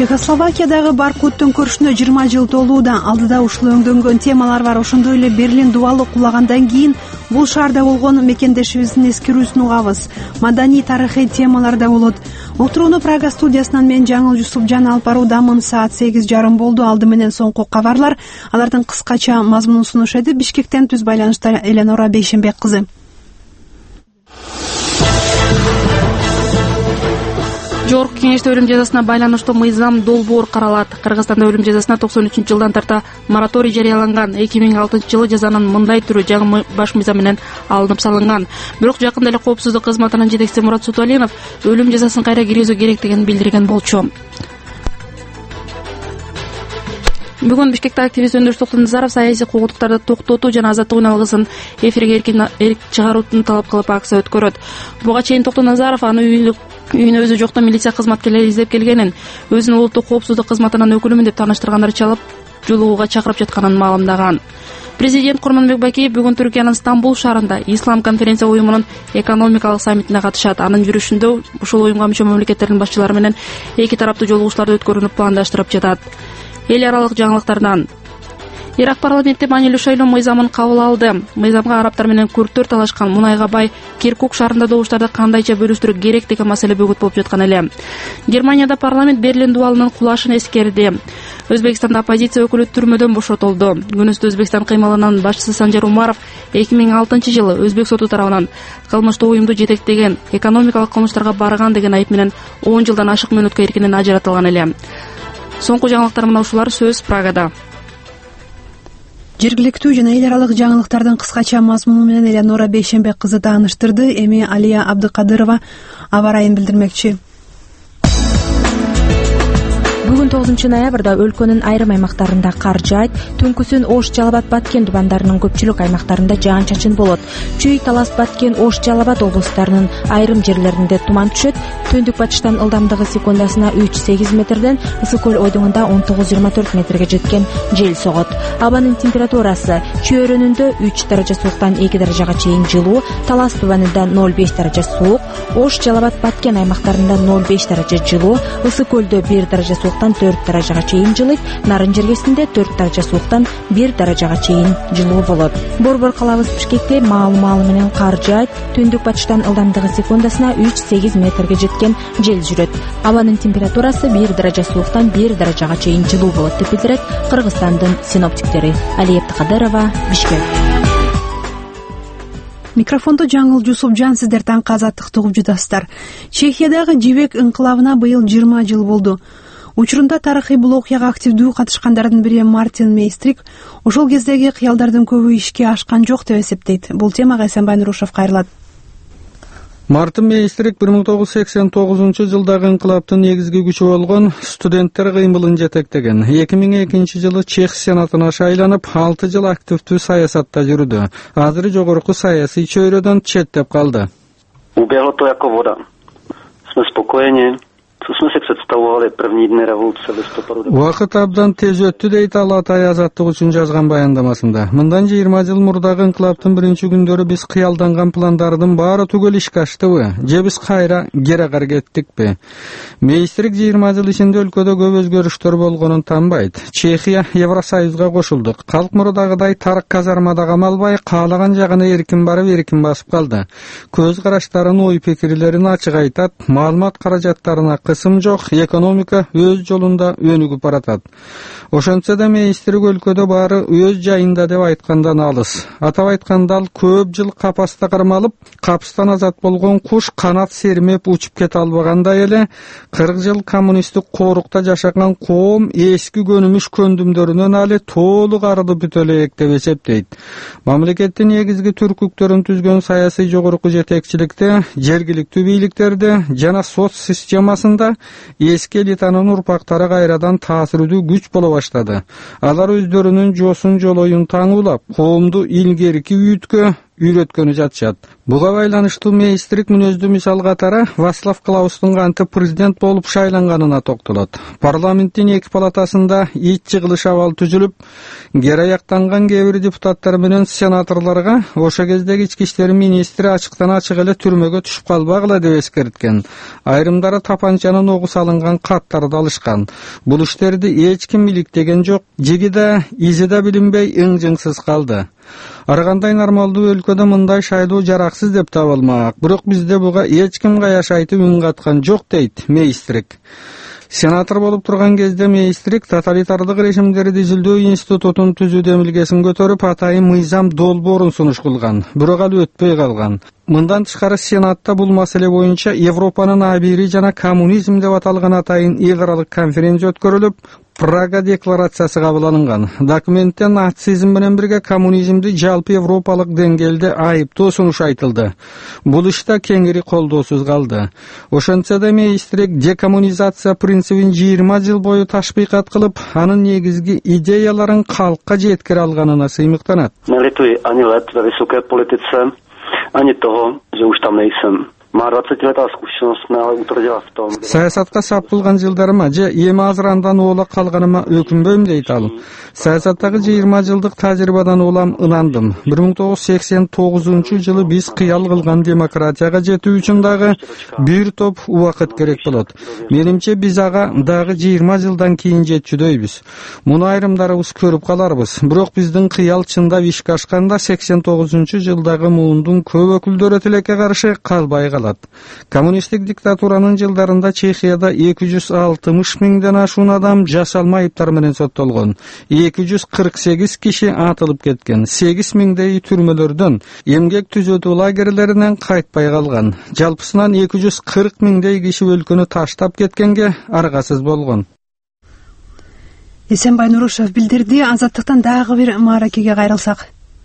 Чехословакиядагы Баркут төңкөрүшүнө жыйырма жыл толууда. Алдыда ушул өңдөнгөн темалар бар. Ошондой эле Берлин дубалы кулагандан кийин бул шаарда болгон мекендешибиздин эскерүүсүн угабыз. Маданий тарыхый темалар да болот. Отурууну Прага студиясынан мен Жаңыл Жусупжан алып баруудамын. Саат сегиз жарым болду. Алды менен соңку кабарлар. Алардын кыскача мазмунун сунушеди. Бишкектен түз байланышта Эленора Бейшенбек кызы. Жогорку кеңеште өлүм жазасына байланыштуу мыйзам долбоор каралат. Кыргызстанда өлүм жазасына токсон үчүнчү жылдан тарта мораторий жарыяланган. эки миң алтынчы жылы жазанын мындай түрү жаңы баш мыйзам менен алынып салынган. Бирок жакында эле коопсуздук кызматынын жетекчиси Мурат Суталинов өлүм жазасын кайра киргизүү керектигин билдирген болчу. Бүгүн Бишкекте активист Өндүрүш Токтоназаров саясий куугуттуктарды токтотуу жана азаттык үналгысын эфирге эркин чыгаруутун талап кылып акция өткөрөт. Буга чейин Токтоназаров аны үйүнө өзү жокто милиция кызматкерлери издеп келгенин, өзүн улуттук коопсуздук кызматынын өкүлүмүн деп тааныштыргандары чалып, жолугууга чакырып жатканын маалымдаган. Президент Курманбек Бакиев бүгүн Түркиянын Стамбул шаарында Ислам конференция уюмунун экономикалык саммитине катышат. Анын жүрүшүндө ушул уюмга мүчө мамлекеттердин башчылары менен эки тараптуу жолугушууларды өткөрүүнү пландаштырып жатат. Эл аралык жаңылыктардан Ирак парламенти маанилүү шайлоо мыйзамын кабыл алды. Мыйзамга арабтар менен курдтөр талашкан мунайга бай Киркук шаарында добуштарды кандайча бөлүштүрүү керек деген маселе бөгөт болуп жаткан эле. Германияда парламент Берлин дубалынын кулашын эскерди. Өзбекстанда оппозиция өкүлү түрмөдөн бошотулду. Күнүстө Өзбекстан кыймылынын башчысы Санжар Умаров эки миң алтынчы жылы Өзбек соту тарабынан кылмыштуу уюмду жетектеген, экономикалык кылмыштарга барган деген айып менен он жылдан ашык мөөнөткө эркинен ажыратылган эле. Соңку жаңылыктар мына ушулар. Сөз Прагада. Жергиликтүү жана эл аралык жаңылыктардын кыскача мазмуну менен Эленора Бейшенбек кызы тааныштырды. Эми Алия Абдыкадырова аба ырайын билдирмекчи. Бүгүн тогузунчу ноябрда өлкөнүн айрым аймактарында кар жаайт. Түнкүсүн Ош, Жалал-Абад, Баткен тубандарынын көпчүлүк аймактарында жаан-чачын болот. Чүй, Талас, Баткен, Ош, Жалал-Абад облустарынын айрым жерлеринде туман түшөт. Түндүк батыштан ылдамдыгы секундасына үч сегиз метрден, ысык көл ойдуңунда он тогуз жыйырма төрт метрге жеткен жел согот. Абанын температурасы Чүй өрөөнүндө үч даража сууктан эки даражага чейин жылуу, Талас тубанында ноль беш даража суук, Ош, Жалал-Абад, Баткен аймактарында ноль беш даража жылуу, ысык көлдө бир даража сууктан төрт даражага чейин жылыйт, Нарын жергесинде төрт даража сууктан бир даражага чейин жылуу болот. Борбор калабыз Бишкекте маалы-маалы менен кар жаайт. Түндүк батыштан ылдамдыгы секундасына үч сегиз метрге жеткен жел жүрөт. Абанын температурасы бир даража сууктан бир даражага чейин жылуу болот деп билдирет Кыргызстандын синоптиктери. Алия Абдыкадырова, Бишкек. Микрофондо Жаңыл Жусупжан, сиздер таңкы азаттыкты угуп жатасыздар. Чехиядагы жибек инкылабына быйыл жыйырма жыл болду. Учурунда тарыхый бул окуяга активдүү катышкандардын бири Мартин Мейстрик ошол кездеги кыялдардын көбү ишке ашкан жок деп эсептейт. Бул темага Эсенбай Нурушев кайрылат. Мартин Мейстрик бир миң тогуз жүз сексен тогузунчу жылдагы инкылаптын негизги күчү болгон студенттер кыймылын жетектеген. эки миң экинчи жылы Чех сенатына шайланып, алты жыл активдүү саясатта жүрдү. Азыр жогорку саясий чөйрөдөн четтеп калды. Убегло то яко вода. Сме спокойни. Убакыт абдан тез өттү дейт ал Атай азаттык үчүн жазган баяндамасында. Мындан жыйырма жыл мурдагы инкылаптын биринчи күндөрү биз кыялданган пландардын баары түгөл ишке аштыбы? Же биз кайра керегар кеттикпи? Мейстрик жыйырма жыл ичинде өлкөдө көп өзгөрүштөр болгонун танбайт. Чехия Евросоюзга кошулду. Калк мурдагыдай тарык казармада камалбай, каалаган жагына эркин барып, эркин басып калды. Көз караштарын, ой пикирлерин ачык айтат, маалымат каражаттарына кысым жок, экономика өз жолунда өнүгүп баратат. Ошентсе да Мейстрик өлкөдө баары өз жайында деп айткандан алыс. Атап айтканда ал көп жыл капаста кармалып, капыстан азат болгон куш канат сермеп учуп кете албагандай эле кырк жыл коммунисттик коорукта жашаган коом эски көнүмүш көндүмдөрүнөн али толук арылып бүтө элек деп эсептейт. Мамлекеттин негизги түркүктөрүн түзгөн саясий жогорку жетекчиликте, жергиликтүү бийликтерде жана соц системасында эски элитанын урпактары кайрадан таасирдүү күч боло баштады. Алар өздөрүнүн жосун жолоюн таңуулап, коомду илгерки үйүткө үйрөткөнү жатышат. Буга байланыштуу мейстрик мүнөздүү мисал катары Вацлав Клаустун кантип президент болуп шайланганына токтолот. Парламенттин эки палатасында ич жыгылыш абал түзүлүп, кераяктанган кээ бир депутаттар менен сенаторлорго ошо кездеги ички иштер министри ачыктан ачык эле түрмөгө түшүп калбагыла деп эскерткен. Айрымдары тапанчанын огу салынган каттарды алышкан. Бул иштерди эч ким иликтеген жок, жиги да изи да билинбей ың-жыңсыз калды. Ар кандай нормалдуу өлкөдө мындай шайлоо жараксыз деп табылмак, бирок бизде буга эч ким каяш айтып үн каткан жок, дейт Мейстрик. Сенатор болуп турган кезде Мейстрик тоталитардык режимдерди изилдөө институтун түзүү демилгесин көтөрүп, атайын мыйзам долбоорун сунуш кылган, бирок ал өтпөй калган. Мындан тышкары Сенатта бул маселе боюнча Европанын абийри жана коммунизм деп аталган атайын эл аралык конференция өткөрүлүп, Прага декларациясы кабыл алынган. Документте нацизм менен бирге коммунизмди жалпы европалык деңгээлде айыптоо сунуш айтылды. Бул иште кеңири колдоосуз калды. Ошентсе да Мейстрик декоммунизация принцибин жыйырма жыл бою ташбикат кылып, анын негизги идеяларын калкка жеткире алганына сыймыктанат. Nelituji ani let ve vysoké politice, ani toho, že už tam nejsem. Саясатка сап кылган жылдарыма же эми азыр андан оола калганыма өкүнбөйм, дейт ал. Саясаттагы жыйырма жылдык тажрыйбадан улам ынандым. бир миң тогуз жүз сексен тогузунчу жылы биз кыял кылган демократияга жетүү үчүн дагы бир топ убакыт керек болот. Менимче биз ага дагы жыйырма жылдан кийин жетчүдөйбүз. Муну айрымдарыбыз көрүп каларбыз. Бирок биздин кыял чындап ишке ашканда сексен тогузунчу жылдагы муундун көп өкүлдөрү тилекке каршы калбай калат. Коммунисттик диктатуранын жылдарында Чехияда эки жүз алтымыш миңден ашуун адам жашалма айыптар менен соттолгон. эки жүз кырк сегиз киши атылып кеткен. сегиз миңдей түрмөлөрдөн, эмгек түзөтүү лагерлеринен кайтпай калган. Жалпысынан эки жүз кырк миңдей киши өлкөнү таштап кеткенге аргасыз болгон. Эсенбай Нурушев билдирди. Азаттыктан дагы бир мааракеге кайрылсак.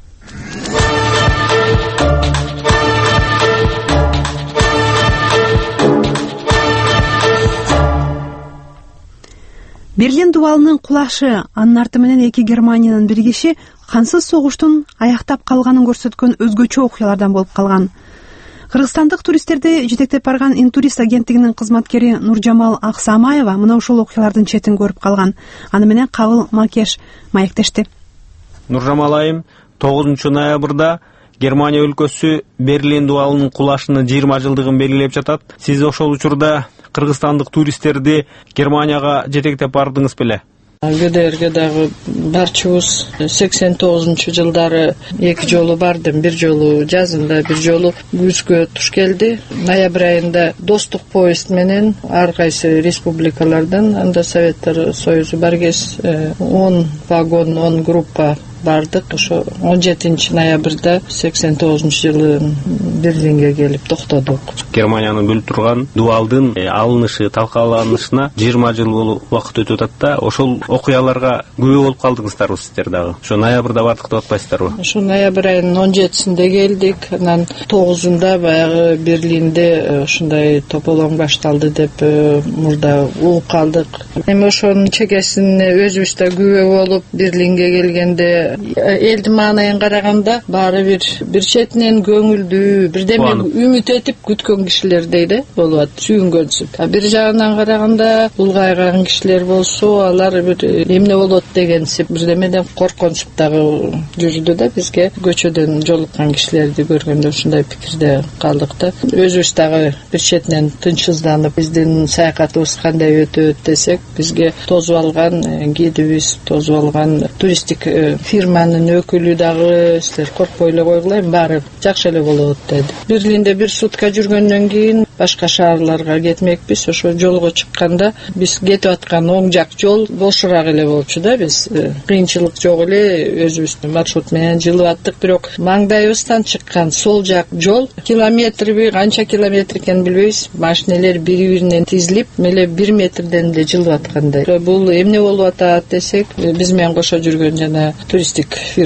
Берлин дубалынын кулашы, анын арты менен эки Германиянын биригиши кансыз согуштун аяктап калганын көрсөткөн өзгөчө окуялардан болуп калган. Кыргызстандык туристтерди жетектеп барган Интурист агенттигинин кызматкери Нуржамал Аксамаева мына ушул окуялардын четин көрүп калган. Аны менен Кабыл Макеш маектешти. Нуржамал айым, тогузунчу ноябрда Германия өлкөсү Берлин дубалынын кулашынын жыйырма жылдыгын белгилеп жатат. Сиз ошол учурда кыргызстандык туристтерди Германияга жетектеп бардыңыз беле? ГДРге дагы барчубуз сексен тогузунчу жылдары эки жолу бардым. Бир жолу жазында, бир жолу күзгө туш келди. Ноябрь айында достук поезд менен ар кайсы республикалардан, анда Советтер Союзу бар кез он вагон, он группа бардык. Ошо он жетинчи ноябрда сексен тогузунчу жылы Берлинге келип токтодук. Германияны бөлүп турган дубалдын алынышы, талкаланышына жыйырма жыл болуп убакыт өтүп атат да, ошол окуяларга күбө болуп калдыңыздарбы сиздер дагы? Ошо ноябрда бардык деп атпайсыздарбы? Ошо ноябрь айынын он жетисинде келдик, анан тогузунда баягы Берлинде ушундай тополоң башталды деп мурда угуп калдык. Эми ошонун чекесине өзүбүз да күбө болуп Берлинге келгенде элдин маанайын караганда баары бир бир четинен көңүлдүү, бирдеме үмүт этип күткөн кишилердей да болуп атат, сүйүнгөнсүп. А бир жагынан караганда улгайган кишилер болсо, алар бир эмне болот дегенсип, бирдемеден коркончуп дагы жүрдү да. Бизге көчөдөн жолуккан кишилерди көргөндө ушундай пикирде калдык да. Өзүбүз дагы бир четинен тынчсызданып, биздин саякатыбыз кандай өтөт десек, бизге тозуп алган гидибиз, тозуп алган туристтик фирманын өкүлү дагы силер коркпой эле койгула, баары жакшы эле болот деди. Берлинде бир сутка жүргөндөн кийин башка шаарларга кетмекпиз. Ошо жолго чыкканда биз кетип аткан оң жак жол бошураак эле болчу да. Биз кыйынчылык жок эле өзүбүздүн маршрут менен жылып аттык, бирок маңдайыбыздан чыккан сол жак жол километрби, канча километр экенин билбейбиз. Машинелер бири-биринен тизилип, меле бир метрден эле жылып аткандай. Бул эмне болуп атат десек, биз менен кошо жүргөн жана туристтик фирманын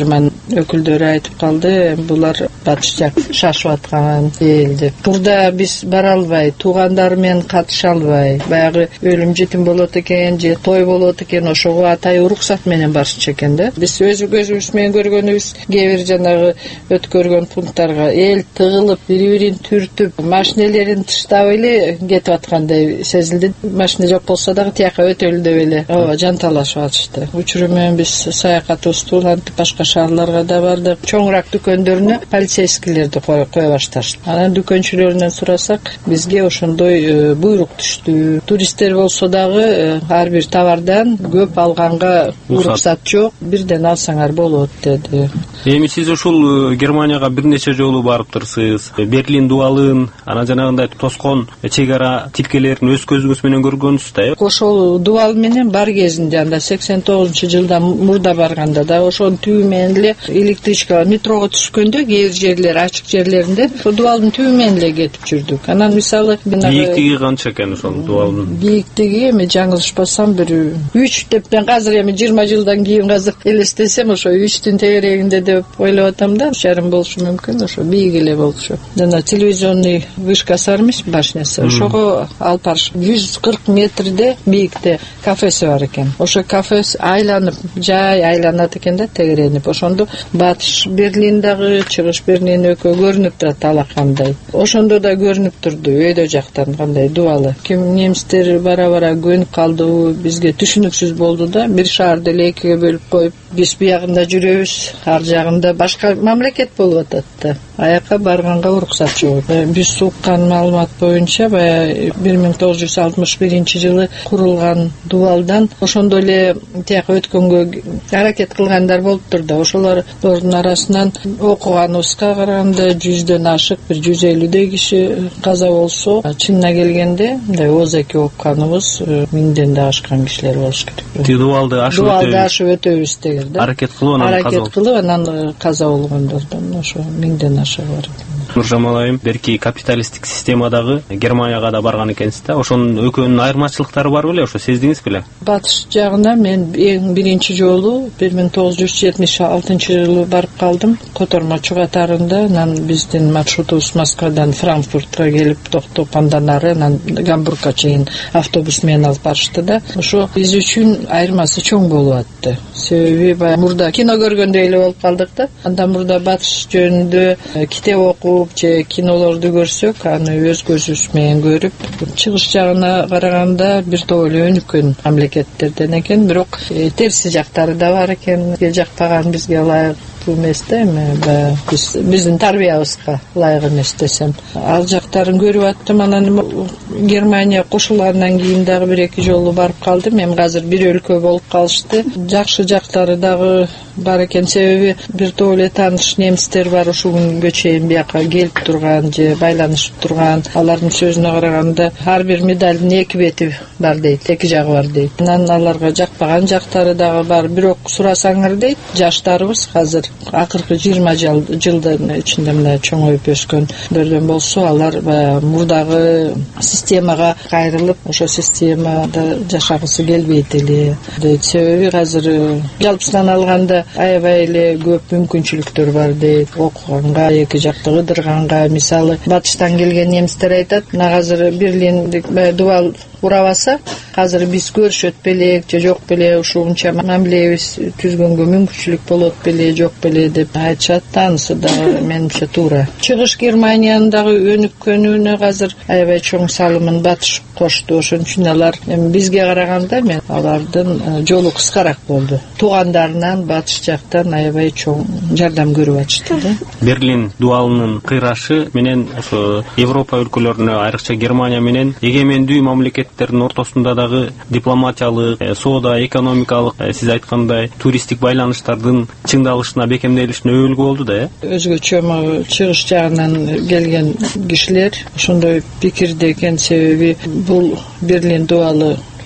өкүлдөрү айтып калды, булар батыш жак шашып аткан эл деп. Бурда биз бара албай, туугандары менен катыша албай, баягы өлүм жетим болот экен же той болот экен, ошого атайы уруксат менен барышчу экен да. Биз өз көзүбүз менен көргөнүбүз кээ бир жанагы өткөргөн пункттарга эл тыгылып, бири-бирин түртүп, машинелерин таштап эле кетип аткандай сезилди. Машина жок болсо дагы тияка өтөлү деп эле ооба жанталашып атышты. Учуру менен биз саякатыбызды улантып башка шаарларга да бардык. Чоңураак дүкөндөрүнө полицейскийлерди кое башташты. Анан дүкөнчүлөрүнөн сурасак, бизге ошондой буйрук түштү. Туристтер болсо дагы ар бир товардан көп алганга уруксат жок, бирден алсаңар болот деди. Эми сиз ушул Германияга бир нече жолу барыптырсыз. Берлин дуалын, анан жанагындай тоскон чек ара тилкелерин өз көзүңүз менен көргөнсүз да. Ошол дуал менен бар кезинде анда сексен тогузунчу жылда мурда барганда да ошонун түбү менен эле электричка метрого түшкөндө кээ бир жерлер ачык жерлеринде ошол дуалдын түбү менен эле кетип жүрдүк. Анан мисалы бийиктиги канча экен ошол дуалдын? Бийиктиги эми жаңылышпасам бир үч деп, мен азыр эми жыйырма жылдан кийин азыр элестесем ошо үчтүн тегерегинде деп ойлоп атам да, жарым болушу мүмкүн, ошо бийик эле болчу. Жана телевизионный вышкасы бар эмес, башнясы, ошого алып барыш жүз кырк метрде бийикте кафеси бар экен. Ошо кафес айланып, жай айланат экен да, тегеренип. Ошондо батыш Берлин дагы, чыгыш Берлин экөө көрүнүп турат алакандай. Ошондо да көрүнүп турду өйдө жактан кандай дуалы. Ким немистер бара-бара көнүп калдыбы, бизге түшүнүксүз болду да. Бир шаарды эле экиге бөлүп коюп, биз буягында жүрөбүз, ар жагында башка мамлекет болуп атат да. Аяка барганга уруксат жок. Биз уккан маалымат боюнча баягы бир миң тогуз жүз алтымыш биринчи жылы курулган дуалдан ошондо эле тияка өткөнгө аракет кылгандар болуптур да. Ошолордун арасынан окуганыбызга караганда жүздөн ашык, бир жүз элүүдөй киши каза болсо, чынына келгенде мындай ооз эки окуганыбыз миңден да ашкан кишилер болуш керек. Дуалды ашып өтөбүз. Дуалды ашып өтөбүз дегер да. Аракет кылып анан каза. Аракет кылып анан каза болгондордон ошо миңден аша бар. Нуржамал айым, берки капиталисттик системадагы Германияга да барган экенсиз да. Ошонун экөөнүн айырмачылыктары бар беле? Ошо сездиңиз беле? Батыш жагына мен эң биринчи жолу бир миң тогуз жүз жетимиш алтынчы жылы барып калдым. Котормочу катарында, анан биздин маршрутубуз Москвадан Франкфуртка келип токтоп, андан ары анан Гамбургка чейин автобус менен алып барышты да. Ошо биз үчүн айырмасы чоң болуп атты. Себеби баягы мурда кино көргөндөй эле болуп калдык да. Андан мурда батыш жөнүндө китеп окуп же кинолорду көрсөк, аны өз көзүбүз менен көрүп, чыгыш жагына караганда бир топ эле өнүккөн мамлекеттерден экен, бирок терси жактары да бар экен. Жакпаган бизге ылайык эмес да, эми биз биздин тарбиябызга ылайык эмес десем. Ал жактарын көрүп аттым. Анан Германия кошулгандан кийин дагы бир эки жолу барып калдым. Эми азыр бир өлкө болуп калышты. Жакшы жактары дагы бар экен, себеби бир топ эле тааныш немистер бар, ушул күнгө чейин бияка келип турган же байланышып турган. Алардын сөзүнө караганда ар бир медалдын эки бети бар дейт, эки жагы бар дейт. Анан аларга жакпаган жактары дагы бар, бирок сурасаңар дейт, жаштарыбыз азыр акыркы жыйырма жылдын ичинде мына чоңоюп өскөндөрдөн болсо, алар мурдагы системага кайрылып, ошо системада жашагысы келбейт эле дейт. Себеби азыр жалпысынан алганда аябай эле көп мүмкүнчүлүктөр бар дейт. Окуганга, эки жакты кыдырганга, мисалы батыштан келген немистер айтат, мына азыр Берлиндик дуал урабаса, азыр биз көрүшөт белек же жок беле, ушунча мамилебиз түзгөнгө мүмкүнчүлүк болот беле, жок беле деп айтышат. Анысы да менимче туура. Чыгыш Германиянын дагы өнүккөнүнө азыр аябай чоң салымын батыш кошту. Ошон үчүн алар эми бизге караганда мен алардын жолу кыскараак болду. Туугандарынан батыш жактан аябай чоң жардам көрүп атышты да. Берлин дуалынын кыйрашы менен ошо Европа өлкөлөрүнө, айрыкча Германия менен эгемендүү мамлекеттердин ортосунда дагы дипломатиялык, соода, экономикалык, сиз айткандай туристтик байланыштардын чыңдалышына, бекемделишине өбөлгө болду да, э? Өзгөчө чыгыш жагынан келген кишилер ошондой пикирде экен, себеби бул Берлин дуалы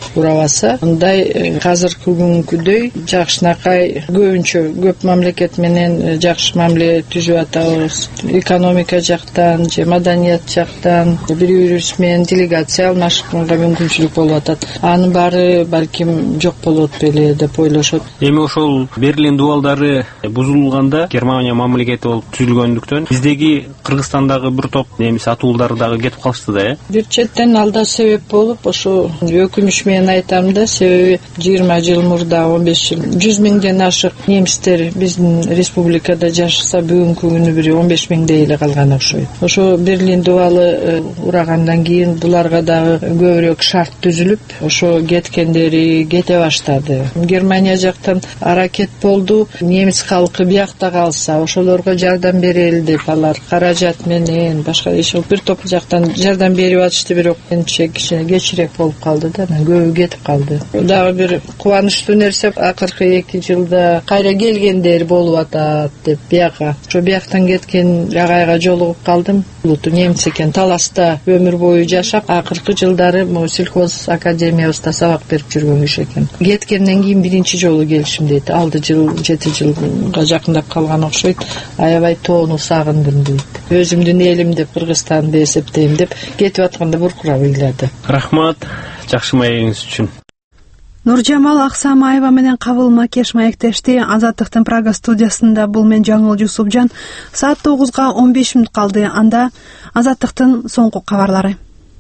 урабаса мындай азыркы күнгүдөй жакшынакай көбүнчө көп мамлекет менен жакшы мамиле түзүп атабыз. Экономика жактан же маданият жактан бири бирибиз менен делегация алмашканга мүмкүнчүлүк болуп атат. Анын баары балким жок болот беле деп ойлошот. Эми ошол Берлин дубалдары бузулганда Германия мамлекети болуп түзүлгөндүктөн биздеги Кыргызстандагы бир топ немис атуулдар дагы кетип калышты да, э? Бир четтен алда себеп болуп, ошо өкүнүч менен айтам да, себеби жыйырма жыл мурда, он беш жыл жүз миңден ашык немистер биздин республикада жашаса, бүгүнкү күнү бир он беш миңдей эле калган окшойт. Ошо Берлин дубалы урагандан кийин буларга дагы көбүрөөк шарт түзүлүп, ошо кеткендери кете баштады. Германия жактан аракет болду, немис калкы биякта калса, ошолорго жардам берели деп алар каражат менен башка иши бир топ жактан жардам берип атышты, бирок энче кичине кечирээк болуп калды да, көбү кетип калды. Дагы бир кубанычтуу нерсе, акыркы эки жылда кайра келгендер болуп атат деп бияка. Ошо бияктан кеткен агайга жолугуп калдым. Улуту немис экен, Таласта өмүр бою жашап, акыркы жылдары могу сельхоз академиябызда сабак берип жүргөн киши экен. Кеткенден кийин биринчи жолу келишим дейт. алты жыл, жети жылга жакындап калган окшойт. Аябай тоону сагындым дейт. Өзүмдүн элим деп, Кыргызстанды эсептейм деп кетип атканда буркурап ыйлады. Рахмат жакшы маегиңиз үчүн. Нуржамал Аксамаева менен Кабыл Макеш маектешти. Азаттыктын Прага студиясында бул мен Жаңыл Жусупжан. Саат тогузга он беш мүнөт калды. Анда Азаттыктын соңку кабарлары.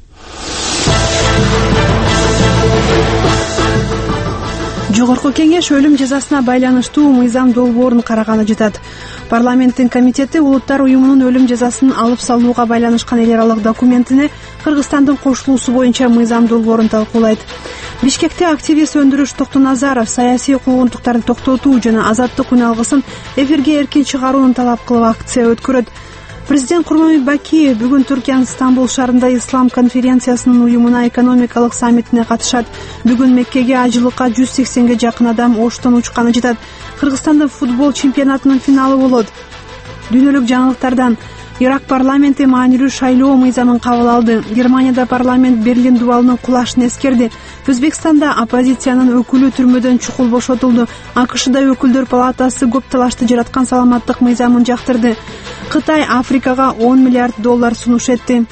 Жогорку кеңеш өлүм жазасына байланыштуу мыйзам долбоорун караганы жатат. Парламенттин комитети Улуттар уюмунун өлүм жазасын алып салууга байланышкан эл аралык документине Кыргызстандын кошулуусу боюнча мыйзам долбоорун талкуулайт. Бишкекте активист Өндүрүш Токтоназаров саясий куугунтуктарды токтотуу жана азаттык үн алгысын эфирге эркин чыгарууну талап кылып акция өткөрөт. Президент Курманбек Бакиев бүгүн Түркиянын Стамбул шаарында Ислам конференциясынын уюмуна экономикалык саммитине катышат. Бүгүн Меккеге ажылыкка жүз сексенге жакын адам Оштон учканы жатат. Кыргызстандын футбол чемпионатынын финалы болот. Дүйнөлүк жаңылыктардан Ирак парламенти маанилүү шайлоо мыйзамын кабыл алды. Германияда парламент Берлин дубалынын кулашын эскерди. Өзбекстанда оппозициянын өкүлү түрмөдөн чукул бошотулду. АКШда өкүлдөр палатасы көп талашты жараткан саламаттык мыйзамын жактырды. Кытай Африкага он миллиард доллар сунуш этти.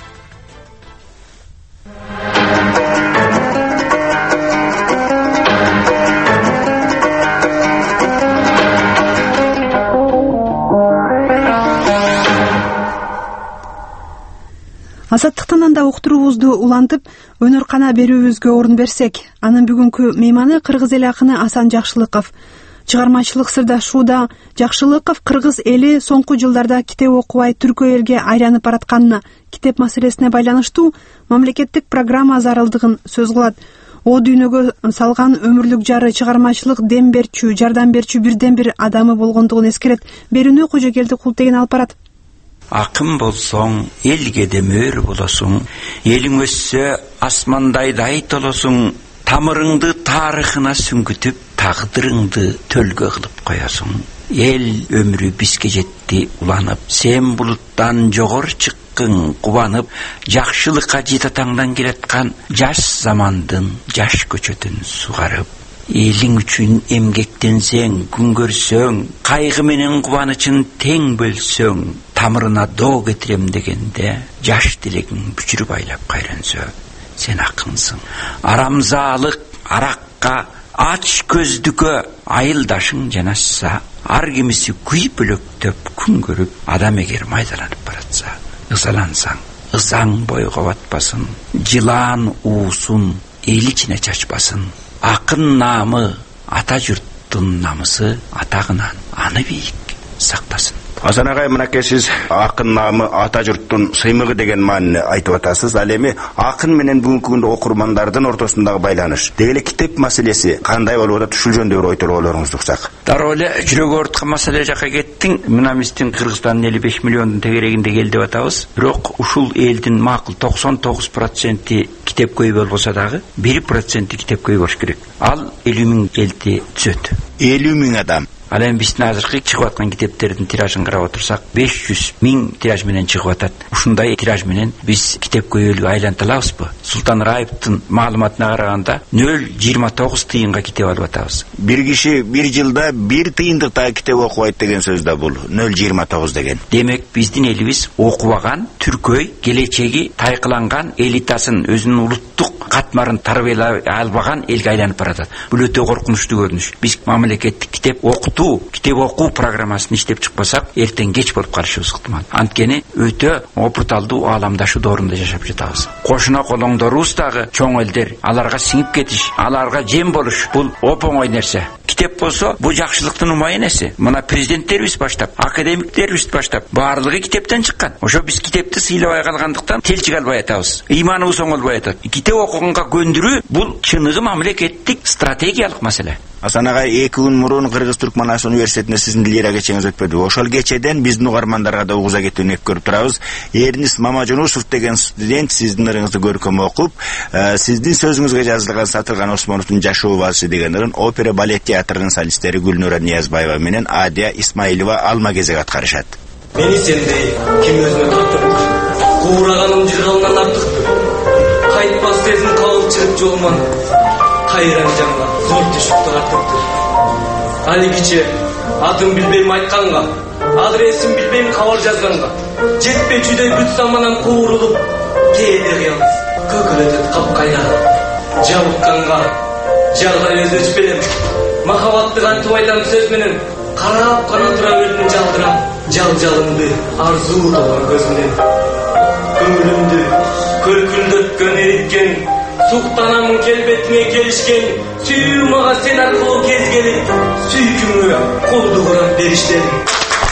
Азаттыктан анда уктуруубузду улантып, өнөр кана берүүбүзгө орун берсек, анын бүгүнкү мейманы кыргыз эл акыны Асан Жакшылыков. Чыгармачылык сырдашууда Жакшылыков кыргыз эли соңку жылдарда китеп окубай түркө элге айланып баратканына, китеп маселесине байланыштуу мамлекеттик программа зарылдыгын сөз кылат. О дүйнөгө салган өмүрлүк жары чыгармачылык дем берчү, жардам берчү бирден бир адамы болгондугун эскерет. Берүүнү Кожогелди Култеген алып барат. Акын болсоң, элге де мөр болосуң, элиң өссө, асмандайдай толосуң, тамырыңды тарыхына сүңгүтүп, тагдырыңды төлгө кылып коесуң. Эл өмүрү бизге жетти уланып, сен булуттан жогор чыккын кубанып, жакшылыкка жетатаңдан келаткан жаш замандын жаш көчөтүн сугарып. Элиң үчүн эмгектенсең, күн көрсөң, кайгы менен кубанычын тең бөлсөң, тамырына доо кетирем дегенде, жаш тилегиң бүчүрүп айлап кайрансө, сен акынсың. Арамзаалык аракка, ач көздүккө айылдашың жанашса, ар кимиси күй бөлөктөп күн көрүп, адам эгер майдаланып баратса, ызалансаң, ызаң бойго батпасын, жылаан уусун эл ичине чачпасын. Акын наамы, ата журттун намысы атагынан аны бийик сактасын. Асан агай, мынакей сиз акын наамы, ата журттун сыймыгы деген маанини айтып атасыз. Ал эми акын менен бүгүнкү күндө окурмандардын ортосундагы байланыш, деги эле китеп маселеси кандай болуп атат, ушул жөнүндө бир ой толгоолоруңузду уксак. Дароо эле жүрөгү орткан маселе жака кеттиң. Мына биздин Кыргызстандын эли беш миллиондун тегерегинде эл деп атабыз. Бирок ушул элдин макул токсон тогуз проценти китеп көй болбосо дагы бир проценти китеп көй болуш керек. Ал элүү миң элди түзөт. элүү миң адам. Ал эми биздин азыркы чыгып аткан китептердин тиражын карап отурсак, беш жүз миң тираж менен чыгып атат. Ушундай тираж менен биз китеп көйгөйлүгү айланта алабызбы? Султан Раиповдун маалыматына караганда нөл жыйырма тогуз тыйынга китеп алып атабыз. Бир киши бир жылда бир тыйындыктагы китеп окубайт деген сөз да бул. нөл жыйырма тогуз деген. Демек биздин элибиз окубаган, түркөй, келечеги тайкыланган, элитасын, өзүнүн улуттук катмарын тарбиялай албаган элге айланып баратат. Бул өтө коркунучтуу көрүнүш. Биз мамлекеттик китеп окутуу, китеп окуу программасын иштеп чыкпасак, эртең кеч болуп калышыбыз ыктымал. Анткени өтө опурталдуу ааламдашы доорунда жашап жатабыз. Кошуна колоңдорубуз дагы чоң элдер, аларга сиңип кетиш, аларга жем болуш бул оп-оңой нерсе. Китеп болсо, бул жакшылыктын умай нерсе. Мына президенттерибиз баштап, академиктерибиз баштап, баардыгы китептен чыккан. Ошо биз китепти сыйлабай калгандыктан телчиге албай атабыз. Ыйманыбыз оңолбой атат. Китеп окуганга көндүрүү бул чыныгы мамлекеттик стратегиялык маселе. Асан агай, эки күн мурун Кыргыз-Түркман Ас университетинде сиздин лира кечеңиз өтпөдү. Ошол кечеден биздин угармандарга да угуза кетүүнү өп көрүп турабыз. Эрнис Мамажунусов деген студент сиздин ырыңызды көркөм окуп, сиздин сөзүңүзгө жазылган Сатылган Осмоновдун Жашоо базысы деген ырын опера балет театрынын солисттери Гүлнура Ниязбаева менен Адия Исмаилова алма кезек аткарышат. Мени сендей ким өзүнө тартып, куураганым жыргалынан артыктыр. Кайтпас сезим калчырып жолман. Кайран жанга зор түшүктү артыптыр. Алигиче атым билбейм айтканга, адресин билбейм кабар жазганга, жетпей жүдөй бүт саманан куурулуп, кээде кыялыз көкөлөтөт капкайнага. Жабыкканга жагдай өз өчпелеп, махабатты кантип айтам сөз менен, карап гана тура бердим жалдырам, жал-жалымды арзуу болгон көз менен. Көңүлүмдү көркүлдөткөн эриткен, суктанамын келбетиңе келишкен, сүйүү мага сен аркылуу кезгелип, сүйкүмө колду курап бериштеdim.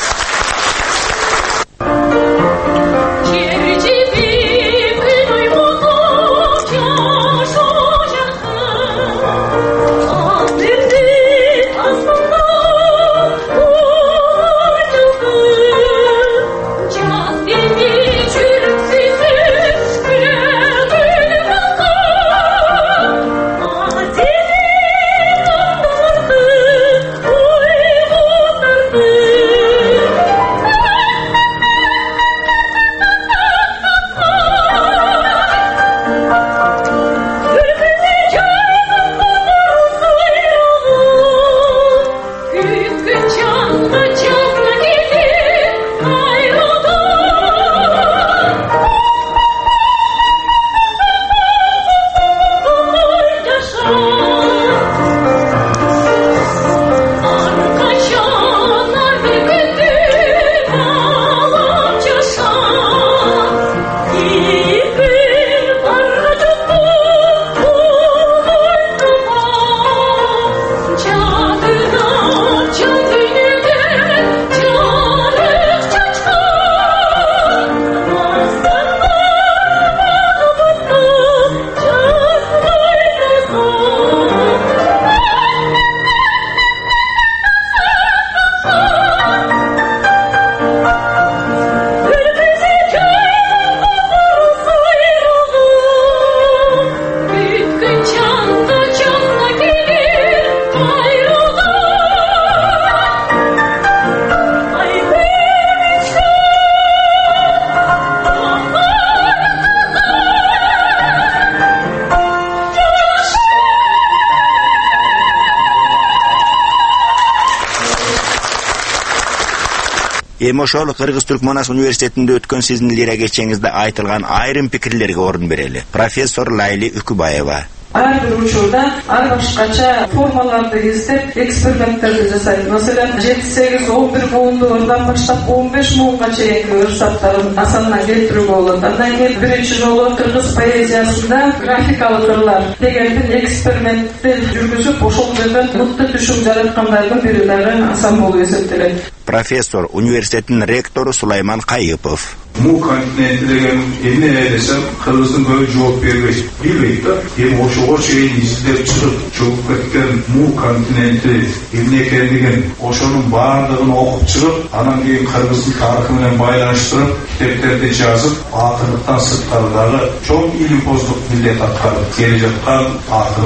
Эми ошол Кыргыз-Түркман Ас университетинде өткөн сиздин лира кечеңизде айтылган айрым пикирлерге орун берели. Профессор Лайли Үкүбаева. Ар бир учурда ар башкача формаларды издеп, эксперименттерди жасайт. Маселен, жети сегиз он бир муундан баштап он беш муунга чейинки ырсаттарын асанына келтирүүгө болот. Андан кийин биринчи жолу кыргыз поэзиясында графикалык ырлар деген бир экспериментти жүргүзүп, ошол жерден мыкты түшүм жараткандардын бири дагы асан болуп эсептелет. Профессор, университеттин ректору Сулайман Кайыпов. Му континенти деген эмне десем, Кыргыздын көбү жооп бербейт. Билбейт да. Эми ошого чейин издеп чыгып, чогуп кеткен му континенти эмне экендигин, ошонун баардыгын окуп чыгып, анан кийин Кыргыздын тарыхы менен байланыштырып, китептерди жазып, акырдыктан сырткары дагы чоң илимпоздук милдет аткарып келе жаткан акыныбыз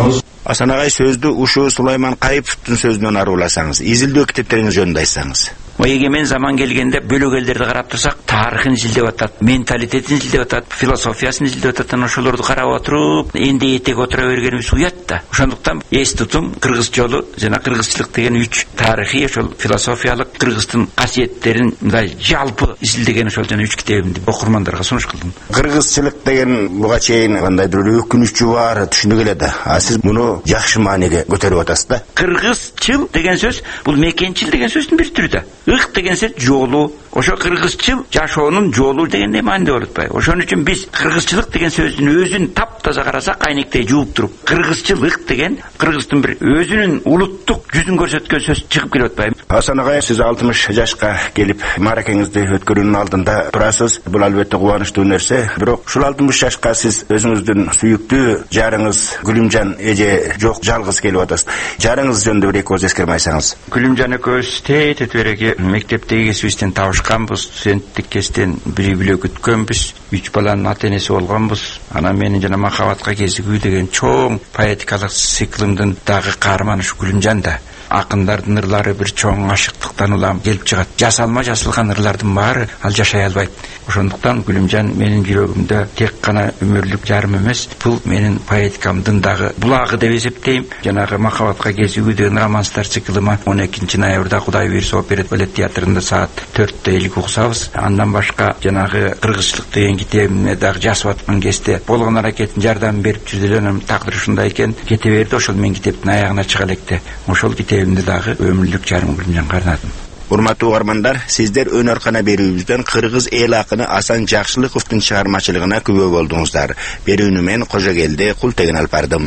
Асан агай сөздү ушул Сулайман Кайыповдун сөзүнөн аруласаңыз, изилдөө китептериңиз жөнүндө айтсаңыз. Эгемен заман келгенде бөлөк элдерди карап турсак, тарыхын изилдеп атат, менталитетин изилдеп атат, философиясын изилдеп атат, ошолорду карап отуруп, энди этек отура бергенибиз уят да. Ошондуктан эс тутум кыргыз жолу жана кыргызчылык деген үч тарыхый, ошол философиялык кыргыздын касиеттерин мындай жалпы изилдеген ошол жана үч китебимди окурмандарга сунуш кылдым. Кыргызчылык деген буга чейин кандайдыр өкүнүчү бар, түшүнүк эле да. А сиз муну жакшы маанеге көтөрүп атасыз да. Кыргызчыл деген сөз бул мекенчил деген сөздүн бир түрү да. Ик деген сөз жолу. Ошо кыргызчыл жашоонун жолу дегенде мааниде болот атпайбы? Ошон үчүн биз кыргызчылык деген сөздүн өзүн таптаза карасак, айнектей жууп туруп, кыргызчылык деген кыргыздын бир өзүнүн улуттук жүзүн көрсөткөн сөз чыгып келип атпайбы? Асан агай, сиз алтымыш жашка келип мааракеңизди өткөрүүнүн алдында турасыз. Бул албетте кубанычтуу нерсе. Бирок ушул алтымыш жашка сиз өзүңүздүн сүйүктүү жарыңыз Күлүмжан эже жок жалгыз келип атасыз. Жарыңыз жөнүндө бир эки ооз эскерме айтсаңыз. Күлүмжан экөөбүз тете береги мектептеги кесибибизден табышканбыз, студенттик кезден бири-бири күткөнбүз, үч баланын ата энеси болгонбуз. Анан менин жана Махабатка кезигүү деген чоң поэтикалык циклымдын дагы каарманы ушу Күлүмжан да. Акындардын ырлары бир чоң ашыктыктан улам келип чыгат. Жасалма жасалган ырлардын баары ал жашай албайт. Ошондуктан Күлүмжан менин жүрөгүмдө тек гана өмүрлүк жарым эмес, бул менин поэтикамдын дагы булагы деп эсептейм. Жанагы Махабатка кезигүү деген романстар циклыма он экинчи ноябрда Кудай буйрса оперет балет театрында саат төрттө элүү уксабыз. Андан башка жанагы кыргызчылык деген китебимне дагы жазып аткан кезде болгон аракетин жардам берип жүрдүлөнөм. Тагдыр ушундай экен, кете берди, ошол мен китептин аягына чыга электе. Ошол китебимди дагы өмүрлүк жарым Күлүмжанга арнадым. Урматтуу угармандар, сиздер өнөр-кана берүүбүздөн кыргыз эл акыны Асан Жакшылыковдун чыгармачылыгына күбө болдуңуздар. Берүүнү мен Кожогелди Култеген алып бардым.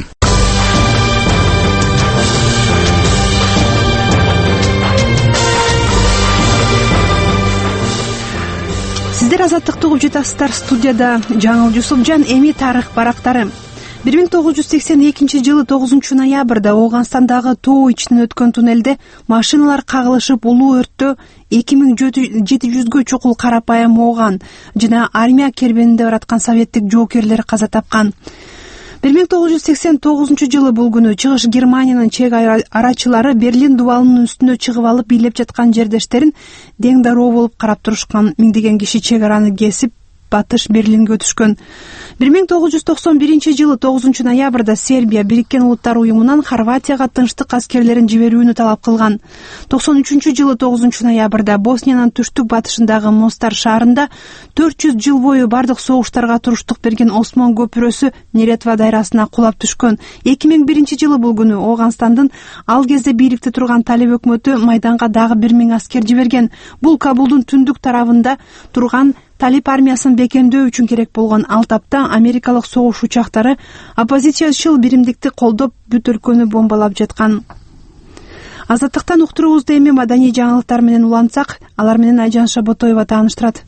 Сиздер азаттыкты угуп жатасыздар. Студияда Жаңыл Жусупжан. Эми тарых барактары. бир миң тогуз жүз сексен экинчи жылы тогузунчу ноябрда Ооганстандагы тоо ичинен өткөн туннелде машиналар кагылышып, улуу өрттө эки миң жети жүзгө чукул карапайым ооган жана армия кербенинде бараткан советтик жоокерлер каза тапкан. бир миң тогуз жүз сексен тогузунчу жылы бул күнү Чыгыш Германиянын чек арачылары Берлин дубалынын үстүнө чыгып алып бийлеп жаткан жердештерин дең дароо болуп карап турушкан. Миңдеген киши чек араны кесип батыш Берлинге өтүшкөн. бир миң тогуз жүз токсон биринчи жылы тогузунчу ноябрда Сербия Бириккен Улуттар уюмунан Хорватияга тынчтык аскерлерин жиберүүнү талап кылган. токсон үчүнчү жылы тогузунчу ноябрда Босниянын түштүк батышындагы Мостар шаарында төрт жүз жыл бою бардык согуштарга туруштук берген Осмон көпүрөсү Неретва дайрасына кулап түшкөн. эки миң биринчи жылы бул күнү Ооганстандын ал кезде бийликте турган Талиб өкмөтү майданга дагы бир миң аскер жиберген. Бул Кабулдун түндүк тарабында турган Талиб армиясын бекемдөө үчүн керек болгон. Ал тапта америкалык согуш учактары оппозициячыл биримдикти колдоп бүт өлкөнү бомбалап жаткан. Азаттыктан уктуруубузду эми маданий жаңылыктар менен улантсак, алар менен Айжан Шаботоева тааныштырат.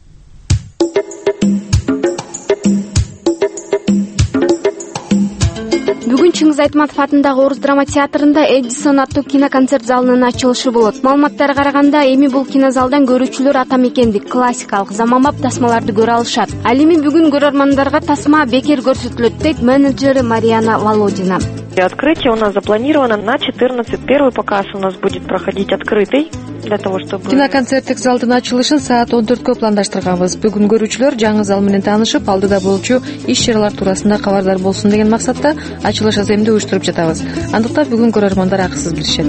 Бүгүн Чыңгыз Айтматов атындагы Орус драма театрында Эдисон аттуу киноконцерт залынын ачылышы болот. Маалыматтарга караганда, эми бул кинозалдан көрүүчүлөр ата мекендик классикалык заманбап тасмаларды көрө алышат. Ал эми бүгүн көрөрмандарга тасма бекер көрсөтүлөт, дейт менеджери Марьяна Володина. Открытие у нас запланировано на четырнадцать. Первый показ у нас будет проходить открытый. Для того, чтобы... Киноконцерттик залдын ачылышын саат он төрткө пландаштырганбыз. Бүгүн көрүүчүлөр жаңы зал менен таанышып, алдыда болчу иш-чаралар туурасында кабардар болсун деген максатта ачылыш аземди уюштуруп жатабыз. Андыктан бүгүн көрөрмандар акысыз киришет.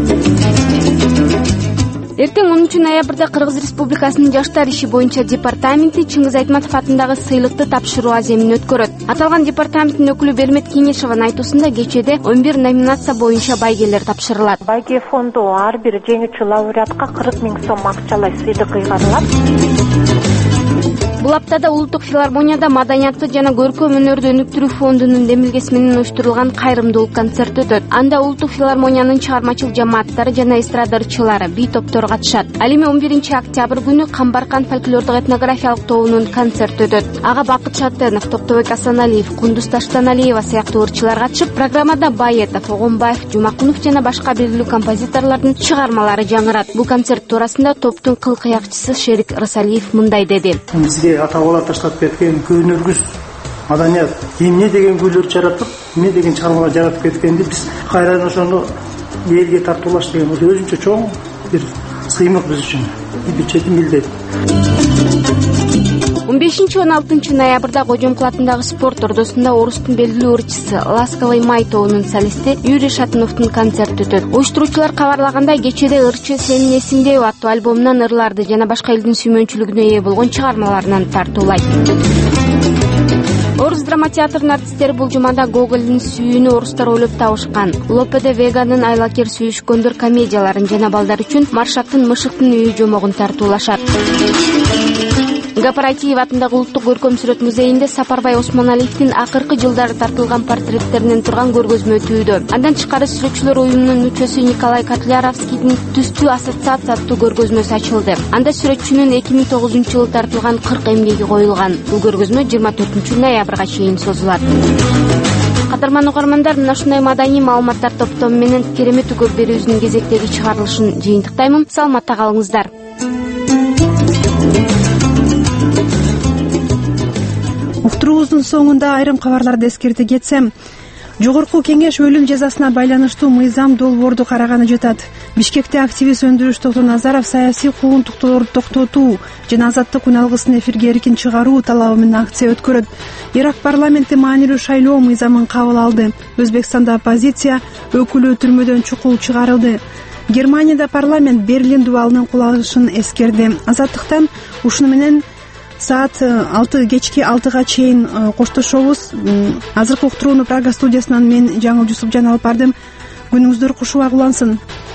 Эртең онунчу ноябрда Кыргыз Республикасынын жаштар иши боюнча департаменти Чыңгыз Айтматов атындагы сыйлыкты тапшыруу аземин өткөрөт. Аталган департаменттин өкүлү Бермет Кеңешованын айтуусунда кечеде он бир номинация боюнча байгелер тапшырылат. Байге фонду ар бир жеңүүчү лауреатка кырк миң сом акчалай сыйлык ыйгарылат. Бул аптада Улуттук филармонияда маданиятты жана көркөм өнөрдү өнүктүрүү фондунун демилгеси менен уюштурулган кайрымдуулук концерт өтөт. Анда Улуттук филармониянын чыгармачыл жамааттары жана эстрада ырчылары, би топтор катышат. Ал эми он биринчи октябрь күнү Камбаркан фольклордук этнографиялык тобунун концерт өтөт. Ага Бакыт Шатенов, Токтобек Асаналиев, Кундуз Таштаналиева сыяктуу ырчылар катышып, программада Баетов, Огонбаев, Жумакунов жана башка белгилүү композиторлордун чыгармалары жаңырат. Бул концерт туурасында топтун кыл кыякчысы Шерик Рысалиев мындай деди. Ата бала таштап кеткен көнөргүз маданият эмне деген күйлөрдү жаратып, эмне деген чыгармалар жаратып кеткенди биз кайрадан ошону элге тартуулаш деген өзүнчө чоң бир сыймык биз үчүн, бир чети милдет. он бешинчи он алтынчы ноябрда Кожомкул атындагы спорт ордосунда орустун белгилүү ырчысы Ласковый май тобунун солисти Юрий Шатуновдун концерти өтөт. Уюштуруучулар кабарлагандай, кечеде ырчы Сенин эсиңдеби аттуу альбомунан ырларды жана башка элдин сүймөнчүлүгүнө ээ болгон чыгармаларынан тартуулайт. Орус драма театрынын артисттери бул жумада Гогольдун сүйүүнү орустар ойлоп табышкан, Лопе де Веганын айлакер сүйүшкөндөр комедияларын жана балдар үчүн Маршактын Мышыктын үйү жомогун тартуулашат. Гапаратиев атындагы улуттук көркөм сүрөт музейинде Сапарбай Осмоналиевдин акыркы жылдары тартылган портреттеринен турган көргөзмө өтүүдө. Андан тышкары сүрөтчүлөр уюмунун мүчөсү Николай Котляровскийдин Түстүү ассоциация аттуу көргөзмөсү ачылды. Анда сүрөтчүнүн эки миң тогузунчу жылы тартылган кырк эмгеги коюлган. Бул көргөзмө жыйырма төртүнчү ноябрга чейин созулат. Кадырман угармандар, мына ушундай маданий маалыматтар топтому менен керемет үгө берүүбүздүн кезектеги чыгарылышын жыйынтыктаймын. Саламатта калыңыздар. Уктуруубуздун соңунда айрым кабарларды эскерте кетсем, Жогорку кеңеш өлүм жазасына байланыштуу мыйзам долбоорду караганы жатат. Бишкекте активист Өндүрүш Токтоназаров саясий куугунтуктууларды токтотуу жана азаттык күн алгысын эфирге эркин чыгаруу талабы менен акция өткөрөт. Ирак парламенти маанилүү шайлоо мыйзамын кабыл алды. Өзбекстанда оппозиция өкүлү түрмөдөн чукул чыгарылды. Германияда парламент Берлин дубалынын кулашын эскерди. Азаттыктан ушуну менен саат алты кечки алтыга чейин коштошобуз. Азыркы уктурууну Прага студиясынан мен Жаңыл Жусупжан алып бардым. Күнүңүздөр кушубак улансын.